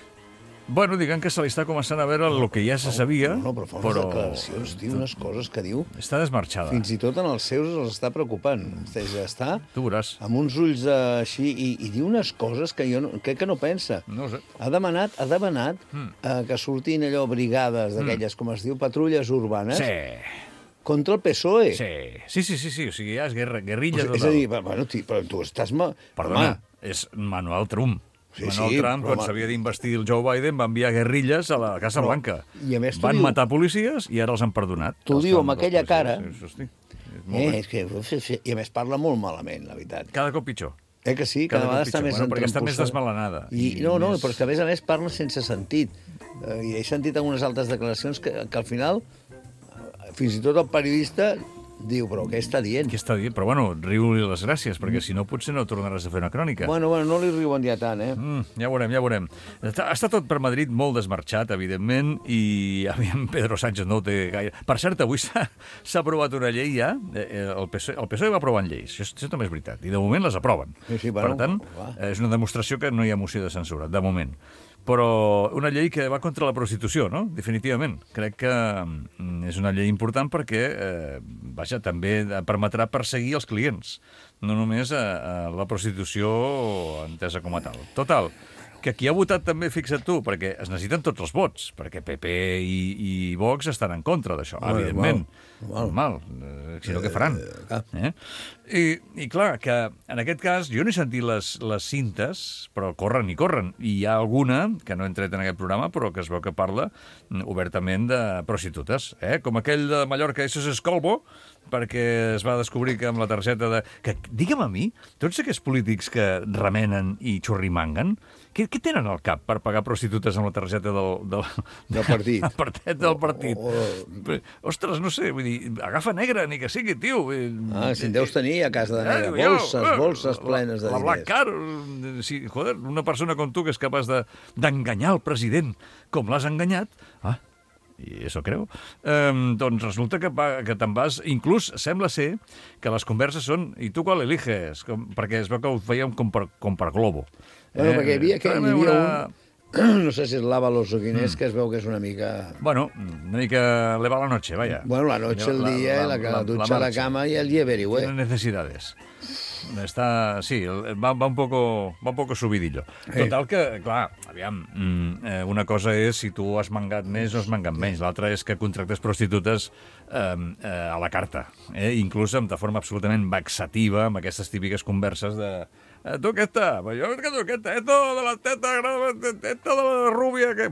Bueno, diguem que se li està començant a veure el que ja se sabia, No, no, però fa unes però declaracions, diu unes coses que diu... està desmarxada. Fins i tot en els seus els està preocupant. És a estar Tu veuràs. amb uns ulls eh, així i, i diu unes coses que jo no, crec que no pensa. No ho sé. Ha demanat, ha demanat Mm. eh, que sortin allò brigades d'aquelles, com es diu, patrulles urbanes, Sí, contra el P S O E. sí, sí, sí, sí, sí. O sigui, ja és guerra, guerrilla O sigui, és total. a dir, bueno, ti, però tu estàs... Ma... Perdona, és Manuel Trump. Sí, Manuel sí, Trump, però quan ma- s'havia d'investir el Joe Biden, va enviar guerrilles a la Casa Però- Blanca. i a més t'ho Van diu- matar policies i ara els han perdonat. T'ho Els diu fan amb dels aquella policies. cara. Sí, hosti, és molt Eh, bé. és que, uf, uf, I a més parla molt malament, la veritat. Cada cop pitjor. Eh que sí? Cada Cada, vegada cop està pitjor. més Bueno, perquè està més entrampossada. desmelenada. I, I no, no, més- però és que a més a més parla sense sentit. Eh, I he sentit algunes altres declaracions que, que al final, eh, fins i tot el periodista diu, però què està dient? Què està dient? Però bueno, riu-li les gràcies, perquè si no potser no tornaràs a fer una crònica. Bueno, bueno, no li riuen ja tant, eh? Mm, ja veurem, ja veurem. Està, està tot per Madrid molt desmarxat, evidentment, i aviam, Pedro Sánchez no ho té gaire... Per cert, avui s'ha s'ha aprovat una llei ja, eh, el P S O E, el P S O E va aprovant lleis, això, això també és veritat, i de moment les aproven. Sí, sí, bueno, per tant, clar. és una demostració que no hi ha moció de censura, de moment. Però una llei que va contra la prostitució, no? Definitivament. Crec que mm, és una llei important perquè, eh, vaja, també permetrà perseguir els clients, no només a, a la prostitució entesa com a tal. Total, que qui ha votat també, fixa't tu, perquè es necessiten tots els vots, perquè P P i, i Vox estan en contra d'això, Home, evidentment. normal. Normal, eh, si no, què faran? clar. Eh? I, I clar, que en aquest cas jo no he sentit les, les cintes, però corren i corren. I hi ha alguna, que no he entrat en aquest programa, però que es veu que parla mm, obertament de prostitutes. Eh? Com aquell de Mallorca, eso es Escolbo, perquè es va descobrir que amb la targeta de... Que, digue'm a mi, tots aquests polítics que remenen i xorrimanguen, què, què tenen al cap per pagar prostitutes amb la targeta del... Del, Del partit. El partit del partit. O- o- Però, ostres, no sé, vull dir, agafa negra, ni que sigui, tio. Ah, si en deus tenir a casa de negra. Eh, jo, Bolses, eh, bolses plenes de la, la Black diners. Car, sí, joder, una persona com tu que és capaç de- d'enganyar el president com l'has enganyat, ah, i això creu, eh, doncs resulta que, va, que te'n vas... Inclús sembla ser que les converses són i tu qual eliges? Com, perquè es veu que ho fèiem com per, com per globo. Bueno, perquè hi havia, que, hi tráeme havia una- un... No sé si és l'Ábalos o quin és, que es veu que és una mica... Bueno, una mica le va la noche, vaya. Bueno, la noche, el día, la, la, la ducha, la, marcha. cama y el llever, güey. Tiene necesidades. Està, sí, el- va, va, un poco, va un poco subidillo. Total que, clar, aviam, mm, eh, una cosa és si tu has mangat més o has mangat menys, l'altra és que contractes prostitutes eh, eh, a la carta, eh? Inclús de forma absolutament vexativa, amb aquestes típiques converses de eh, tu aquesta, pues yo que tu aquesta, esto de la teta, esto de la rubia, que...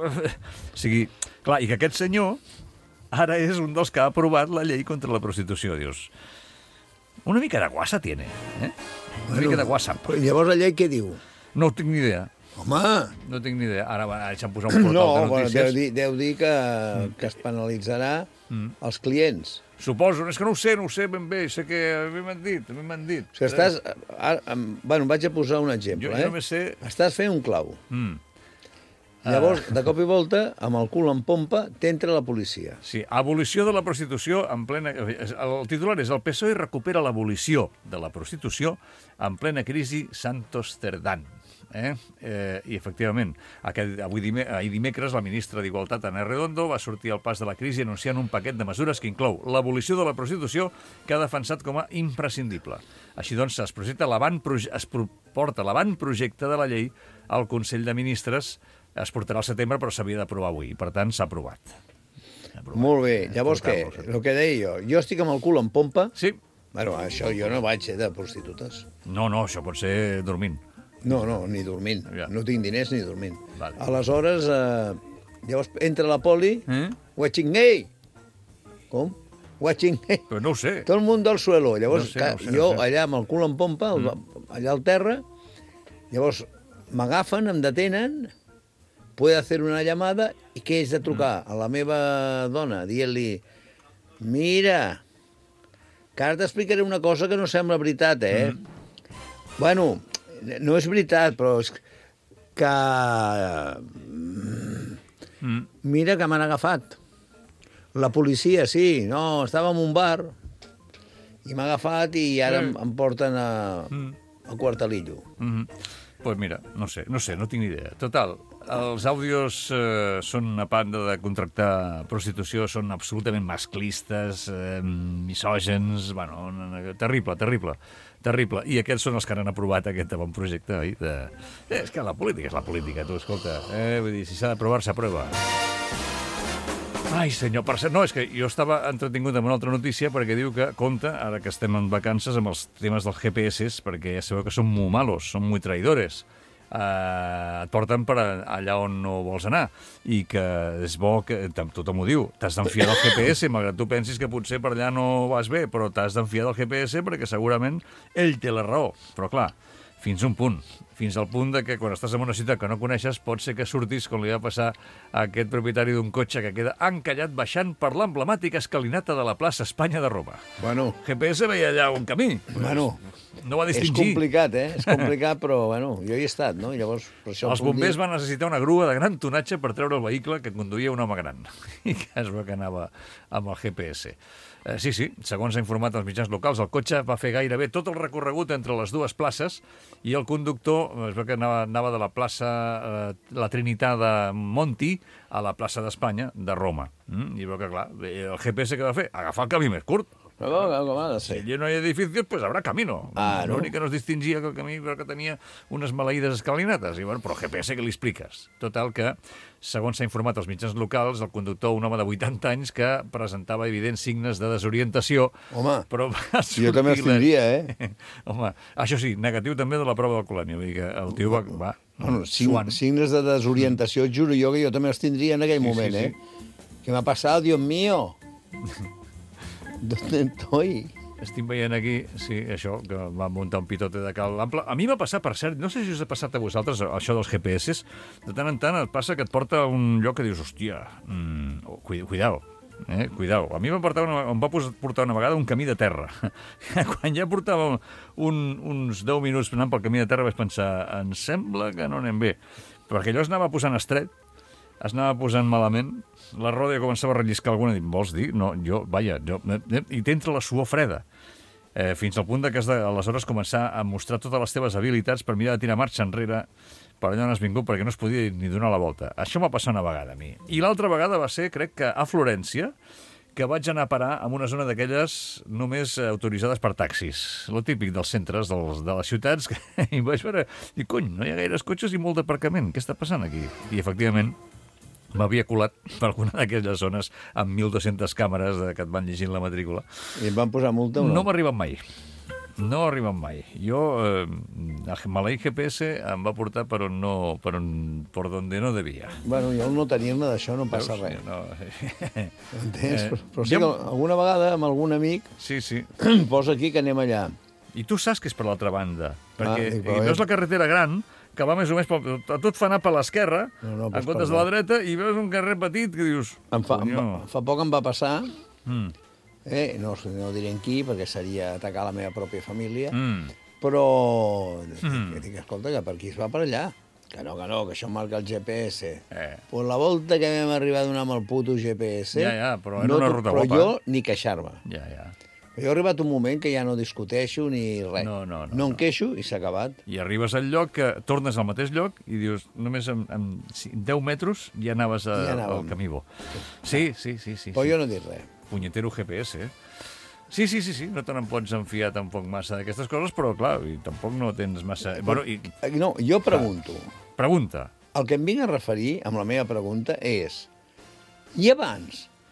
O sigui, clar, i que aquest senyor ara és un dels que ha aprovat la llei contra la prostitució, dius... Una mica de guassa tiene, eh? Una Bueno, mica de guassa. Però llavors la llei què diu? No ho tinc ni idea. Home! No tinc ni idea. Ara, ara s'han posat un portal No, de bueno, notícies. deu dir, deu dir que, que es penalitzarà els clients. Suposo, és que no ho sé, no ho sé ben bé. Sé que a mi m'han dit, a mi m'han dit. O sigui, estàs... Ara, em- bueno, em vaig a posar un exemple, Jo, eh? jo només sé... Estàs fent un clau. Mm. Llavors, de cop i volta, amb el cul en pompa, t'entra la policia. Sí, abolició de la prostitució en plena... El titular és el P S O E recupera l'abolició de la prostitució en plena crisi Santos Cerdán. Eh? Eh, I, efectivament, aquest, avui dime, ahir dimecres la ministra d'Igualtat, Ana Redondo, va sortir al pas de la crisi anunciant un paquet de mesures que inclou l'abolició de la prostitució que ha defensat com a imprescindible. Així doncs, es, projecta l'avantproje- es porta l'avantprojecte de la llei al Consell de Ministres. Es portarà al setembre, però s'havia d'aprovar avui. Per tant, s'ha aprovat. broma. Molt bé. Llavors què? Portar-los. El que deia jo. Jo estic amb el cul en pompa. Sí. Bueno, això jo no vaig, eh, de prostitutes. No, no, això pot ser dormint. No, no, ni dormint. Ja. No tinc diners ni dormint. Vale. Aleshores, eh, llavors entra la poli, Eh? watching gay. Com? Watching gay. Però no ho sé. Tot el món del suelo. Llavors, No sé, clar, no sé, no jo sé. allà amb el cul en pompa, el, allà al terra, llavors m'agafen, em detenen, puede hacer una llamada, i què és de trucar a la meva dona, dient-li, mira, que ara t'explicaré una cosa que no sembla veritat, eh? Bueno, no és veritat, però és que... Mm. Mira que m'han agafat. La policia, sí, no, estava en un bar i m'ha agafat i ara em, em porten a, al quartelillo. Mm -hmm. Pues mira, no sé, no sé, no tinc ni idea. Total, els àudios eh, són una banda de contractar prostitució, són absolutament masclistes, eh, misògens, bueno, terrible, terrible, terrible. I aquests són els que han aprovat aquest bon projecte, oi? De... Eh, és que la política és la política, tu, escolta. Eh, vull dir, si s'ha d'aprovar, s'aprova. Ai, senyor, per cert, no, és que jo estava entretingut amb una altra notícia perquè diu que, compte, ara que estem en vacances, amb els temes dels G P S, perquè ja sabeu que són molt malos, són molt traïdores. Uh, et porten per allà on no vols anar i que és bo que, tothom ho diu, t'has d'enfiar del G P S, malgrat tu pensis que potser per allà no vas bé, però t'has d'enfiar del G P S perquè segurament ell té la raó, però clar, fins un punt, fins al punt de que quan estàs en una ciutat que no coneixes pot ser que surtis, com li va passar a aquest propietari d'un cotxe que queda encallat baixant per l'emblemàtica escalinata de la plaça Espanya de Roma. Bueno, G P S veia allà un camí. bueno, No va és distingir. complicat, eh? És complicat, però, bueno, jo hi he estat, no? Llavors, per això... Els puc bombers dir- van necessitar una grua de gran tonatge per treure el vehicle que conduïa un home gran i que es veu que anava amb el G P S. Eh, sí, sí, segons ha informat els mitjans locals, el cotxe va fer gairebé tot el recorregut entre les dues places i el conductor es veu que anava, anava de la plaça eh, La Trinitat de Monti a la plaça d'Espanya de Roma. Mm? I veu que, clar, el G P S que va fer? Agafar el camí més curt. Però, com ha de Si ser? allí no hi ha edificios, pues habrá camino. Ah, no? L'únic que no es distingia que el camí que tenia unes maleïdes escalinates. I, bueno, però G P S que li expliques? Total que, segons s'ha informat als mitjans locals, el conductor, un home de vuitanta anys, que presentava evidents signes de desorientació, Home, però va jo també els sortir la- tindria, eh? Home, això sí, negatiu també de la prova d'alcoholèmia. Vull dir que el tio va... va Bueno, suant. sign, signes de desorientació, et juro jo que jo també els tindria en aquell Sí, sí, moment, sí. eh? ¿Qué me ha pasado, Dios mío? ¿Dónde estoy? Estic veient aquí, sí, això, que va muntar un pitote de cal ample. A mi m'ha passat, per cert, no sé si us ha passat a vosaltres, això dels G P S, de tant en tant et passa que et porta a un lloc que dius, hòstia, mm, oh, cuida, cuidao, eh, cuidao. A mi em, portar una, em va pos- portar una vegada un camí de terra. Quan ja portava un, uns deu minuts anant pel camí de terra vaig pensar, em sembla que no anem bé, perquè allò es anava posant estret, es anava posant malament, la roda ja començava a relliscar alguna, i dic, vols dir? No, jo, vaja, jo, eh, i t'entra la suor freda, eh, fins al punt de que has de, aleshores, començar a mostrar totes les teves habilitats per mirar de tirar marxa enrere per allà on has vingut, perquè no es podia ni donar la volta. Això m'ha passat una vegada a mi. I l'altra vegada va ser, crec que a Florència, que vaig anar a parar en una zona d'aquelles només eh, autoritzades per taxis. Lo típic dels centres dels, de les ciutats. Que, I vaig veure, i cony, no hi ha gaires cotxes i molt d'aparcament. Què està passant aquí? I, efectivament, m'havia colat per alguna d'aquelles zones amb mil dues-centes càmeres de que et van llegint la matrícula. I em van posar multa o no? No m'ha arribat mai. No ha arribat mai. Jo, eh, el maleït G P S em va portar per on no, per on, per donde no devia. Bueno, jo al no tenir-ne d'això no passa Veus? res. No. Entens? Eh, Però, però sí jo- que alguna vegada amb algun amic Sí, sí. em posa aquí que anem allà. I tu saps que és per l'altra banda, perquè Ah, dic, i però veus eh. la carretera gran, que va més o menys... Pel, a tu et fa anar per l'esquerra, No, no, en pues comptes per de la allà. dreta, i veus un carrer petit que dius... Em fa, em va, "Conyo". fa poc em va passar, Mm, eh, no, no diré en qui, perquè seria atacar la meva pròpia família, mm. però Mm. dic, dic, escolta, que per aquí es va per allà. Que no, que no, que això marca el G P S. Eh. Pues la volta que vam arribar a donar amb el puto G P S... Ja, ja, però era no, una to- ruta però guapa. jo ni queixar-me. Ja, ja. Jo he arribat un moment que ja no discuteixo ni res. No, no, no, no em no. queixo i s'ha acabat. I arribes al lloc, que tornes al mateix lloc, i dius, només amb, amb deu metres ja anaves a, Ja anàvem. al camí bo. Sí, sí, sí. sí, Però sí. jo no dic res. Punyetero G P S, eh? Sí, sí, sí, sí, no te n'en pots enfiar tampoc massa d'aquestes coses, però, clar, i tampoc no tens massa... Bueno, i Eh, No, jo pregunto. pregunta. El que em vinc a referir amb la meva pregunta és... I abans,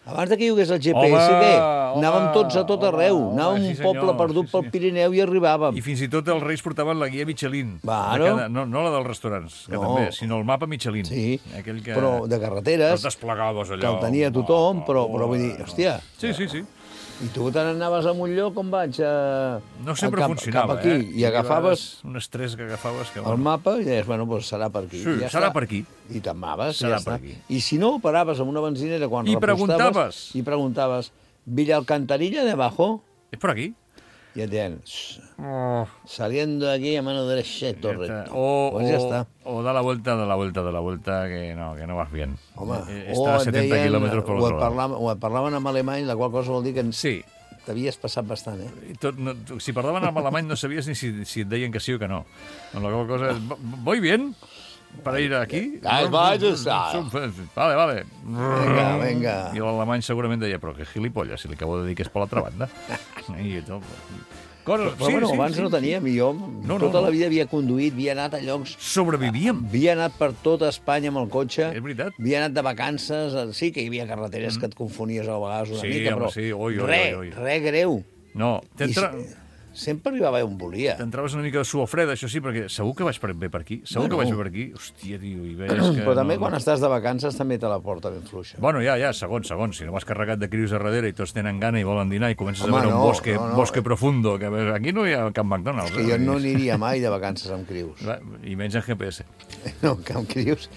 Abans que hi hagués el G P S, Home, què? home, Anàvem tots a tot arreu. home, Anàvem sí, un poble senyor, perdut sí, pel sí. Pirineu i arribàvem. I fins i tot els reis portaven la guia Michelin. Claro. De cada, no, no la dels restaurants, que No. també, sinó el mapa Michelin. Sí, Aquell que, però de carreteres, que el desplegaves allò. que el tenia tothom, però, però vull dir, hòstia, Sí, sí, sí. i tu te n'anaves a un lloc on vaig a... No sempre a cap, funcionava, cap aquí, eh? i agafaves Un estrès que agafaves que... el mapa i deies, bueno, doncs serà per aquí. Sí, I ja serà està. per aquí. I t'amaves, i Serà ja per està. aquí. I si no, paraves en una benzinera quan I repostaves... preguntaves. I preguntaves, Villa Alcantarilla de abajo? És per aquí? I et deien, Oh. saliendo de aquí a mano derecha, recto. O, Pues o, ja està. o da la vuelta, da la vuelta, da la vuelta, que no, que no vas bien. Home, Eh, o Està a et setenta deien, quilòmetres per o et, l'altre lado. parlaven, o et parlaven en alemany, la qual cosa vol dir que Sí. t'havies passat bastant, eh? I Tot, no, si parlaven en alemany no sabies ni si, si et deien que sí o que no. Amb la qual cosa és, ¿voy bien? Para ir aquí? Ja, vages, ah. Vale, vale. Vinga, vinga. I l'alemany segurament deia, però que gilipolles, si li acabo de dir que és per l'altra banda. I tot. Coses, Però sí, bueno, sí, abans sí. no teníem, i jo No, no, tota no. la vida havia conduït, havia anat a llocs... Sobrevivíem. Havia anat per tota Espanya amb el cotxe. És veritat. Havia anat de vacances. Sí que hi havia carreteres mm. que et confonies a vegades una Sí, mica, home, però sí, oi, oi, res, oi, oi. res greu. No, I t'entra... se- sempre arribava on volia. T'entraves una mica de suor freda, això sí, perquè segur que vaig per, bé per aquí. Segur Bueno. que vaig bé per aquí. Hòstia, tio, i veus que... Però també no, quan no. estàs de vacances també te la porta ben fluixa. Bueno, ja, ja, segon, segon. Si no vas carregat de crios a darrere i tots tenen gana i volen dinar i comences Home, a veure no, un bosque, no, no. bosque profundo, que veus, aquí no hi ha cap McDonald's. Que eh? jo no aniria mai de vacances amb crius. Va, I menys en G P S. No, que amb crius...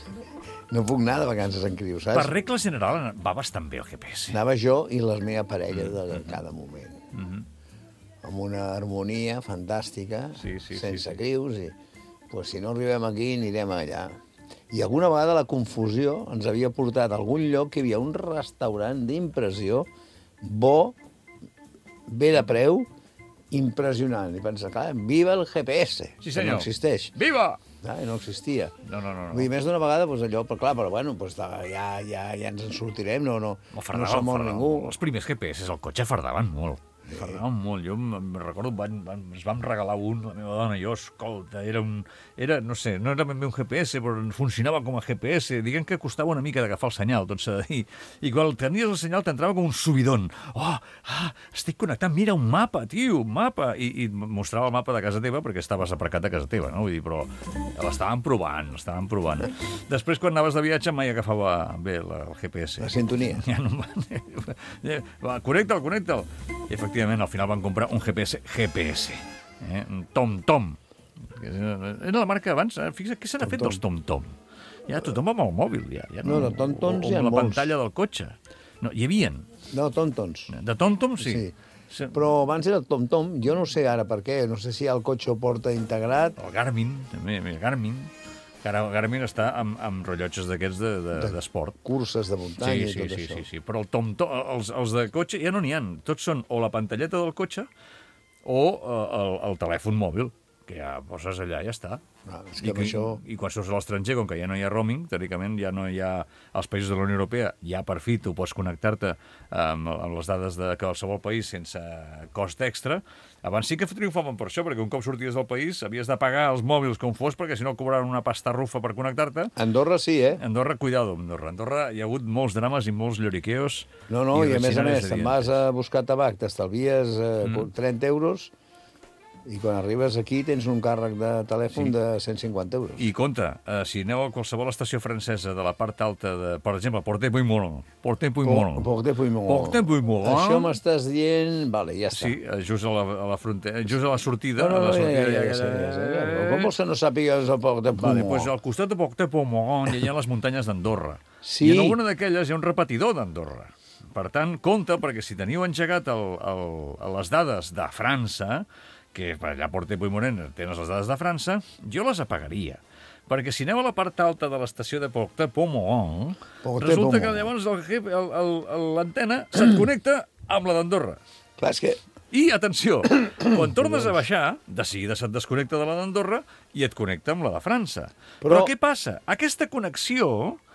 No puc anar de vacances amb crius, saps? Per regla general va bastant bé el G P S. Anava jo i la meva parella de cada moment. Mhm. Amb una harmonia fantàstica, Sí, sí, sí, sense sí. crius, i pues, si no arribem aquí, anirem allà. I alguna vegada la confusió ens havia portat a algun lloc que hi havia un restaurant d'impressió bo, bé de preu, impressionant. I pensa, clar, viva el G P S, Sí, que senyor. no existeix. Viva! Ah, no existia. No, no, no. no. Vull dir, més d'una vegada, doncs, allò, però clar, però bueno, doncs, ja, ja, ja ens en sortirem, no, no, No, no fardaven, se mor fardaven. ningú. Els primers G P S al cotxe fardaven molt. Fardaven molt. Jo em em recordo, van, van, ens vam regalar un, la meva dona i jo, escolta, era un... Era, no sé, no era ben bé un G P S, però funcionava com a G P S. Diguem que costava una mica d'agafar el senyal, tot s'ha de dir. I quan tenies el senyal t'entrava com un subidon. Oh, ah, estic connectat, mira, un mapa, tio, un mapa. I, i mostrava el mapa de casa teva perquè estaves aparcat a casa teva, no? Vull dir, però l'estaven provant, l'estaven provant. Després, quan anaves de viatge, mai agafava bé la, el G P S. La sintonia. Ja no em va... Va, connecta'l, connecta'l. I, efectivament, al final van comprar un G P S G P S. Eh? Un Tom-Tom. Era la marca abans. Eh? Fixa't, què se n'ha fet dels Tom-Tom? Ja tothom amb el mòbil, ja. ja No, de Tom-Toms o, o hi ha amb la molts. pantalla del cotxe. No, hi havien. No, tontons. De Tom-Tom, sí. Sí. Sí. Però abans era el tom-tom, jo no sé ara per què, no sé si el cotxe ho porta integrat. El Garmin, també, mira, Garmin. Ara, Garmin està amb, amb rellotges d'aquests d'esport. De, de, de Curses de muntanya sí, sí, i tot sí, això. sí, sí, però el tom, tom, els, els de cotxe ja no n'hi ha. Tots són o la pantalleta del cotxe o eh, el, el telèfon mòbil, que ja poses allà i ja està. Ah, és I, que amb això... I quan surts a l'estranger, com que ja no hi ha roaming, teòricament ja no hi ha... Als països de la Unió Europea ja per fi tu pots connectar-te amb, amb les dades de qualsevol país sense cost extra. Abans sí que triomfaven per això, perquè un cop sorties del país havies de pagar els mòbils com fos, perquè si no cobraven una pasta rufa per connectar-te. Andorra sí, eh? Andorra, cuidado, Andorra. Andorra hi ha hagut molts drames i molts lloriqueos. No, no, i, a més a més, te'n edients. vas a buscar tabac, t'estalvies eh, Mm. trenta euros, i quan arribes aquí tens un càrrec de telèfon Sí. de cent cinquanta euros. I compte, eh, si aneu a qualsevol estació francesa de la part alta, de, per exemple, Porte-Puymorong, Porte-Puymorong, Porte-Puymorong. Porte-Puymorong. Això m'estàs dient... Vale, ja està. Sí, eh, just a la, a la frontera, just a la sortida. No, no, a la no, ja, sortida ja, ja, ja, sé, ja, sé, ja. Com vols que no sàpigues el Porte-Puymorong? Vale, pues al costat de Porte-Puymorong hi ha les muntanyes d'Andorra. Sí. I en alguna d'aquelles hi ha un repetidor d'Andorra. Per tant, compte, perquè si teniu engegat el, el, les dades de França, que per allà a Porte-Puymorong tens les dades de França, jo les apagaria. Perquè si aneu a la part alta de l'estació de Porte-Puymorong, resulta que llavors el G P, el, el, l'antena se't connecta amb la d'Andorra. Clar, és que... I, atenció, quan tornes a baixar, de seguida se't desconnecta de la d'Andorra i et connecta amb la de França. Però, Però què passa? Aquesta connexió,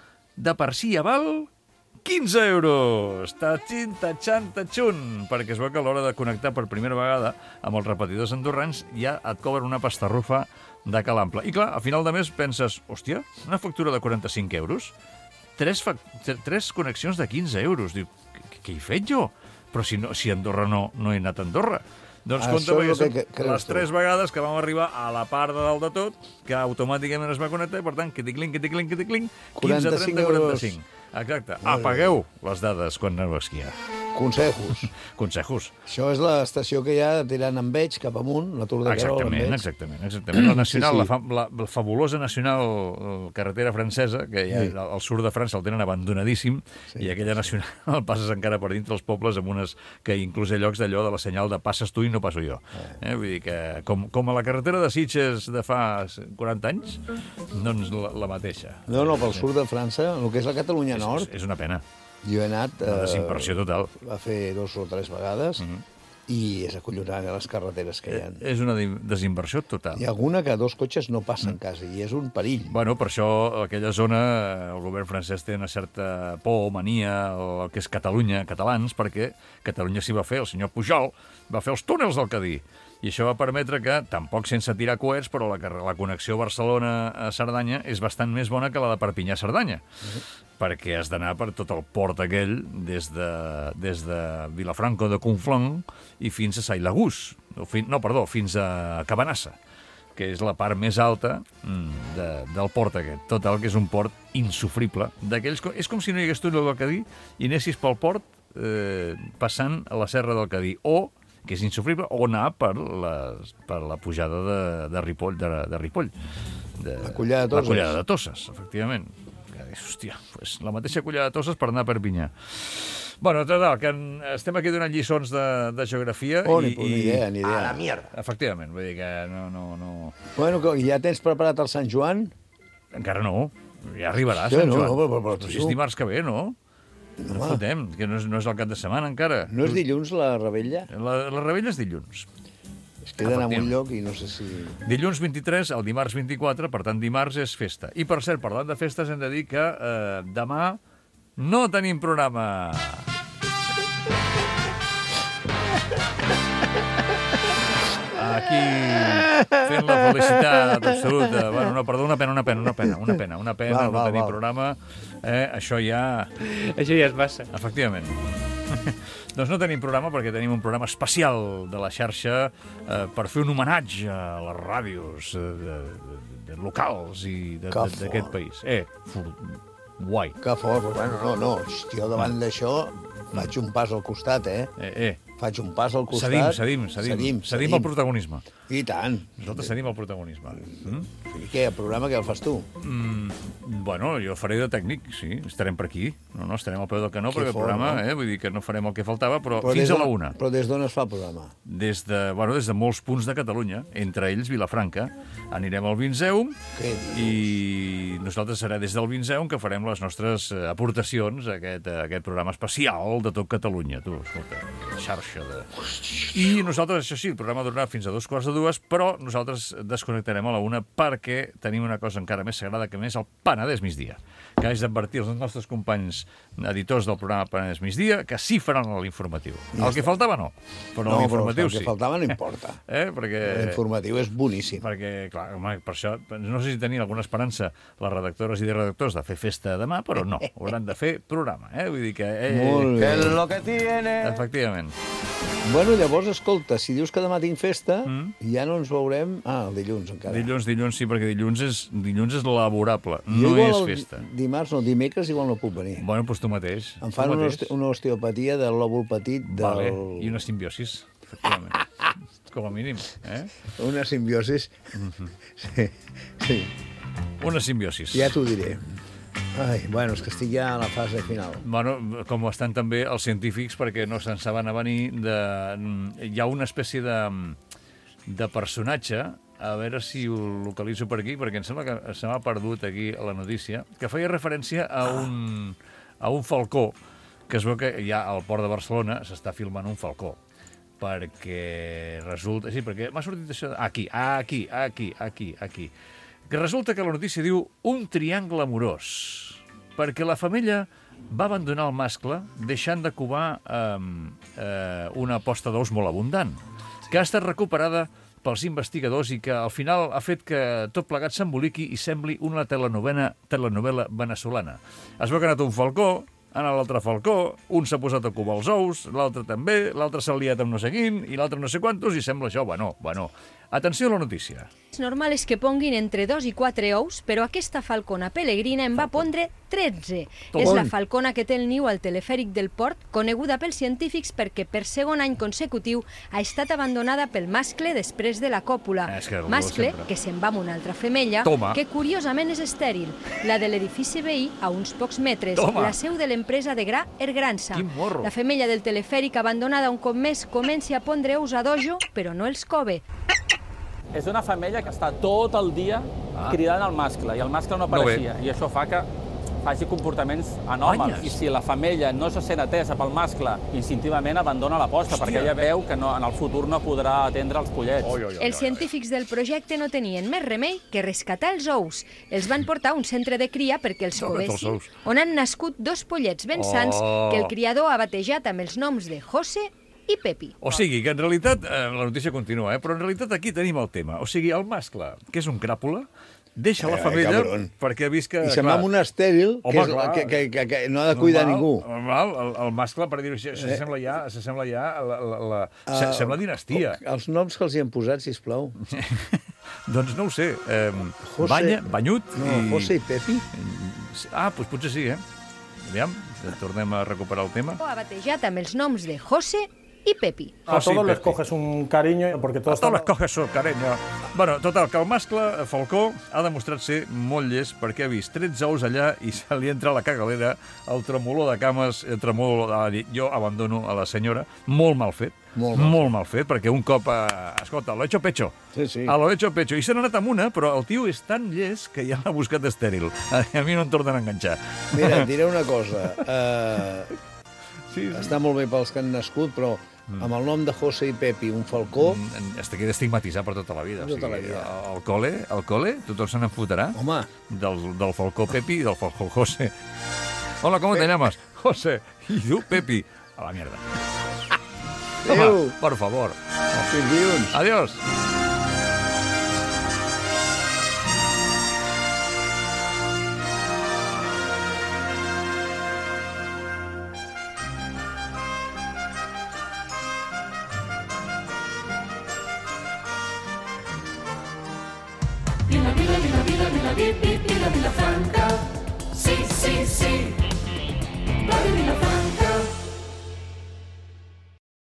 de per si ja val quinze euros! Tachín, tachan, tachun! Perquè es veu que a l'hora de connectar per primera vegada amb els repetidors andorrans ja et cobren una pastarrufa de cal ample. I clar, a final de mes penses, hòstia, una factura de quaranta-cinc euros? tres, fa... tres connexions de quinze euros. Diu, què, què he fet jo? Però si, no, si a Andorra no, no he anat a Andorra. Doncs Ah, compte, això és perquè el són que- que les creus tu. tres vegades que vam arribar a la part de dalt de tot, que automàticament es va connectar, i per tant, quiticling, quiticling, quiticling, quinze, trenta, quaranta-cinc. Exacte. Apagueu les dades quan aneu a esquiar. Consejos. Consejos. Això és l'estació que hi ha tirant amb veig cap amunt, la Tour de Carol amb Exactament, veig. exactament, exactament. La nacional, Sí, sí. La, fa, la, la fabulosa nacional eh, carretera francesa, que ja, Sí. al, al sud de França el tenen abandonadíssim, Sí, i aquella nacional el passes encara per dintre els pobles amb unes que inclús hi ha llocs d'allò de la senyal de passes tu i no passo jo. Eh? Vull dir que, com, com a la carretera de Sitges de fa quaranta anys, doncs la, la mateixa. No, no, pel sud de França, el que és la Catalunya És, Nord, és, és una pena. jo he anat... Una desinversió total. Va fer dos o tres vegades Mhm. i és acollonant, eh, les carreteres que hi ha. És una di- desinversió total. Hi ha alguna que dos cotxes no passen quasi, i és un perill. Bueno, per això aquella zona el govern francès té una certa por, mania, o el que és Catalunya, catalans, perquè Catalunya s'hi va fer, el senyor Pujol va fer els túnels del Cadí. I això va permetre que, tampoc sense tirar coets, però la, carre- la connexió Barcelona-Cerdanya és bastant més bona que la de Perpinyà-Cerdanya, perquè has d'anar per tot el port aquell, des de, des de Vilafranco de Conflent i fins a Sailagús, o fin, no, perdó, fins a Cabanassa, que és la part més alta mm, de, del port aquest. Total, que és un port insufrible. D'aquells, co- és com si no hi hagués túnel del Cadí i anessis pel port eh, passant a la serra del Cadí, o, que és insufrible, o anar per, les, per la pujada de, de Ripoll. De, de Ripoll de, La Collada de Toses. La Collada de Toses, efectivament. Que dius, hòstia, pues, la mateixa Collada de Toses per anar a Perpinyà. Bueno, total, que en, estem aquí donant lliçons de, de geografia. Oh, i, ni, ni idea, ni idea. mierda. Efectivament, vull dir que no... no, no... Bueno, que ja tens preparat el Sant Joan? Encara no. Ja arribarà, Sí, Sant no, Joan. no, però- però, Però si tio. és dimarts que ve, no? No Home. fotem, que no és, no és el cap de setmana encara. No és dilluns la rebella? La, la rebella és dilluns. És que he d'anar a un Efectivament. lloc i no sé si... Dilluns vint-i-tres, el dimarts vint-i-quatre, per tant, dimarts és festa. I, per cert, parlant de festes, hem de dir que eh, demà no tenim programa. Aquí fent la felicitat absoluta. Bueno, no, perdó, una pena, una pena, una pena, una pena, una pena Val, no val, tenir val. programa. Eh, això ja... Això ja es passa. Efectivament. Doncs no tenim programa perquè tenim un programa especial de la xarxa eh, per fer un homenatge a les ràdios eh, de, de, de locals i de- Que de- d'aquest fort. país. Eh, for... guai. Que fort, però bueno, no, no. Hosti, jo davant d'això faig un pas al costat, eh? Eh, eh. Faig un pas al costat. Cedim, cedim, cedim. Cedim, Cedim el protagonisme. I tant. Nosaltres cedim el protagonisme. Mm? I què, el programa què el fas tu? Mm, bueno, jo faré de tècnic, sí. Estarem per aquí. No, no, estarem al peu del canó, Que perquè el fort, programa, no? eh, vull dir que no farem el que faltava, però, Però fins des a la d'on- una. Però des d'on es fa el programa? Des de, bueno, des de molts punts de Catalunya, entre ells Vilafranca. Anirem al Vinzeum Què dius? i nosaltres serà des del Vinzeum que farem les nostres eh, aportacions a aquest, a aquest programa especial de tot Catalunya. Tu, escolta, xarxa de... I nosaltres, això sí, el programa durarà fins a dos quarts de dues, però nosaltres desconnectarem a la una perquè tenim una cosa encara més sagrada que més el Penedès migdia, que haig d'advertir als nostres companys editors del programa Penedès migdia que sí faran l'informatiu. El que faltava no, però No, però l'informatiu el que sí. faltava no importa. Eh? Perquè... L'informatiu és boníssim. Perquè, clar, home, per això, no sé si tenien alguna esperança les redactores i redactors de fer festa demà, però no, hauran de fer programa, eh? Vull dir que... Eh, Molt bé. lo que tiene. Efectivament. Bueno, llavors, escolta, si dius que demà tinc festa, ja no ens veurem... Ah, el dilluns, encara. Dilluns, dilluns sí, perquè dilluns és, dilluns és laborable, Jo no igual és el festa. Dimarts, no, dimecres igual no puc venir. Bueno, doncs tu mateix. Em tu fan una, mateix. oste una osteopatia del lòbul petit del... Vale. I una simbiosis, efectivament. Com a mínim, eh? Una simbiosis. Sí, sí, Una simbiosis. ja t'ho diré. Ai, bueno, és que estic ja a la fase final. Bueno, com ho estan també els científics, perquè no se'n saben a venir, de... hi ha una espècie de, de personatge, a veure si ho localitzo per aquí, perquè em sembla que se m'ha perdut aquí a la notícia, que feia referència a un, a un falcó, que es veu que ja al port de Barcelona s'està filmant un falcó, perquè resulta... Sí, perquè m'ha sortit això... de- Aquí, aquí, aquí, aquí, aquí. Que resulta que la notícia diu un triangle amorós, perquè la femella va abandonar el mascle deixant de covar eh, eh, una posta d'ous molt abundant, que ha estat recuperada pels investigadors i que al final ha fet que tot plegat s'emboliqui i sembli una telenovela, telenovela venezolana. Es veu que ha anat un falcó, ha anat l'altre falcó, un s'ha posat a covar els ous, l'altre també, l'altre s'ha liat amb no sé quin, i l'altre no sé quantos, i sembla això, bueno, bueno. Atenció a la notícia. És normal és que ponguin entre dos i quatre ous, però aquesta falcona pelegrina en va pondre tretze. Tom. És la falcona que té el niu al telefèric del port, coneguda pels científics perquè per segon any consecutiu ha estat abandonada pel mascle després de la còpula. És que Mascle sempre. que se'n va amb una altra femella, Toma. que curiosament és estèril. La de l'edifici veí, a uns pocs metres, Toma. la seu de l'empresa de gra Ergrança. Quin morro. La femella del telefèric abandonada un cop més comença a pondre ous a dojo, però no els cove. És una femella que està tot el dia Ah. cridant al mascle, i el mascle no No apareixia. I això fa que faci comportaments anòmals. Banyes. I si la femella no se sent atesa pel mascle, instintivament abandona la posta, Hòstia. perquè ella veu que no, en el futur no podrà atendre els pollets. Oi, oi, oi, Els científics del projecte no tenien més remei que rescatar els ous. Els van portar a un centre de cria perquè els Sobretot els covessin, ous. on han nascut dos pollets ben sants Oh. que el criador ha batejat amb els noms de José i Pepi. O sigui, que en realitat, eh, la notícia continua, eh? Però en realitat aquí tenim el tema. O sigui, el mascle, que és un cràpula, deixa la Ai, femella cabron. perquè ha vist que... I se'n va amb una estèril que, Home, és la, clar. que, que, que, que no ha de cuidar normal, ningú. Normal, el, el mascle, per dir-ho així, s'assembla ja, s'assembla ja a la, la, la, uh, sembla dinastia. Els noms que els hi han posat, sisplau. Doncs no ho sé. Eh, José- Banya, Banyut No, i... José i Pepi? Ah, doncs potser sí, eh? Aviam, tornem a recuperar el tema. Ha batejat amb els noms de José i Pepi. A José y todos les Pepe. coges un cariño porque A todos totes les estamos... coges su carinyo. Bueno, total, que el mascle, eh, Falcó, ha demostrat ser molt llest perquè ha vist tretze ous allà i se li entra a la cagalera el tremolor de cames, el tremolor de dir, jo abandono a la senyora. Molt mal fet. Molt mal molt mal fet, perquè un cop, eh, escolta, lo hecho pecho. Sí, sí. A lo hecho pecho. I se n'ha anat amb una, però el tio és tan llest que ja l'ha buscat estèril. A, a mi no em tornen a enganxar. Mira, et diré una cosa. Uh, sí, sí. Està molt bé pels que han nascut, però amb el nom de José i Pepi, un falcó... Mm, Està queda estigmatitzat per tota la vida. Tota o sigui, la vida. Al col·le, al col·le, tothom se n'enfotarà. Home. Del, del falcó Pepi i del falcó José. Hola, ¿cómo te llamas? José. Y tú, Pepi. A la mierda. Adéu. Home, por favor. Fins dilluns. Adiós. Vila, vila, vila, vila, vila, vila, vila, vila Franca. Sí, sí, sí. Va de Vilafranca.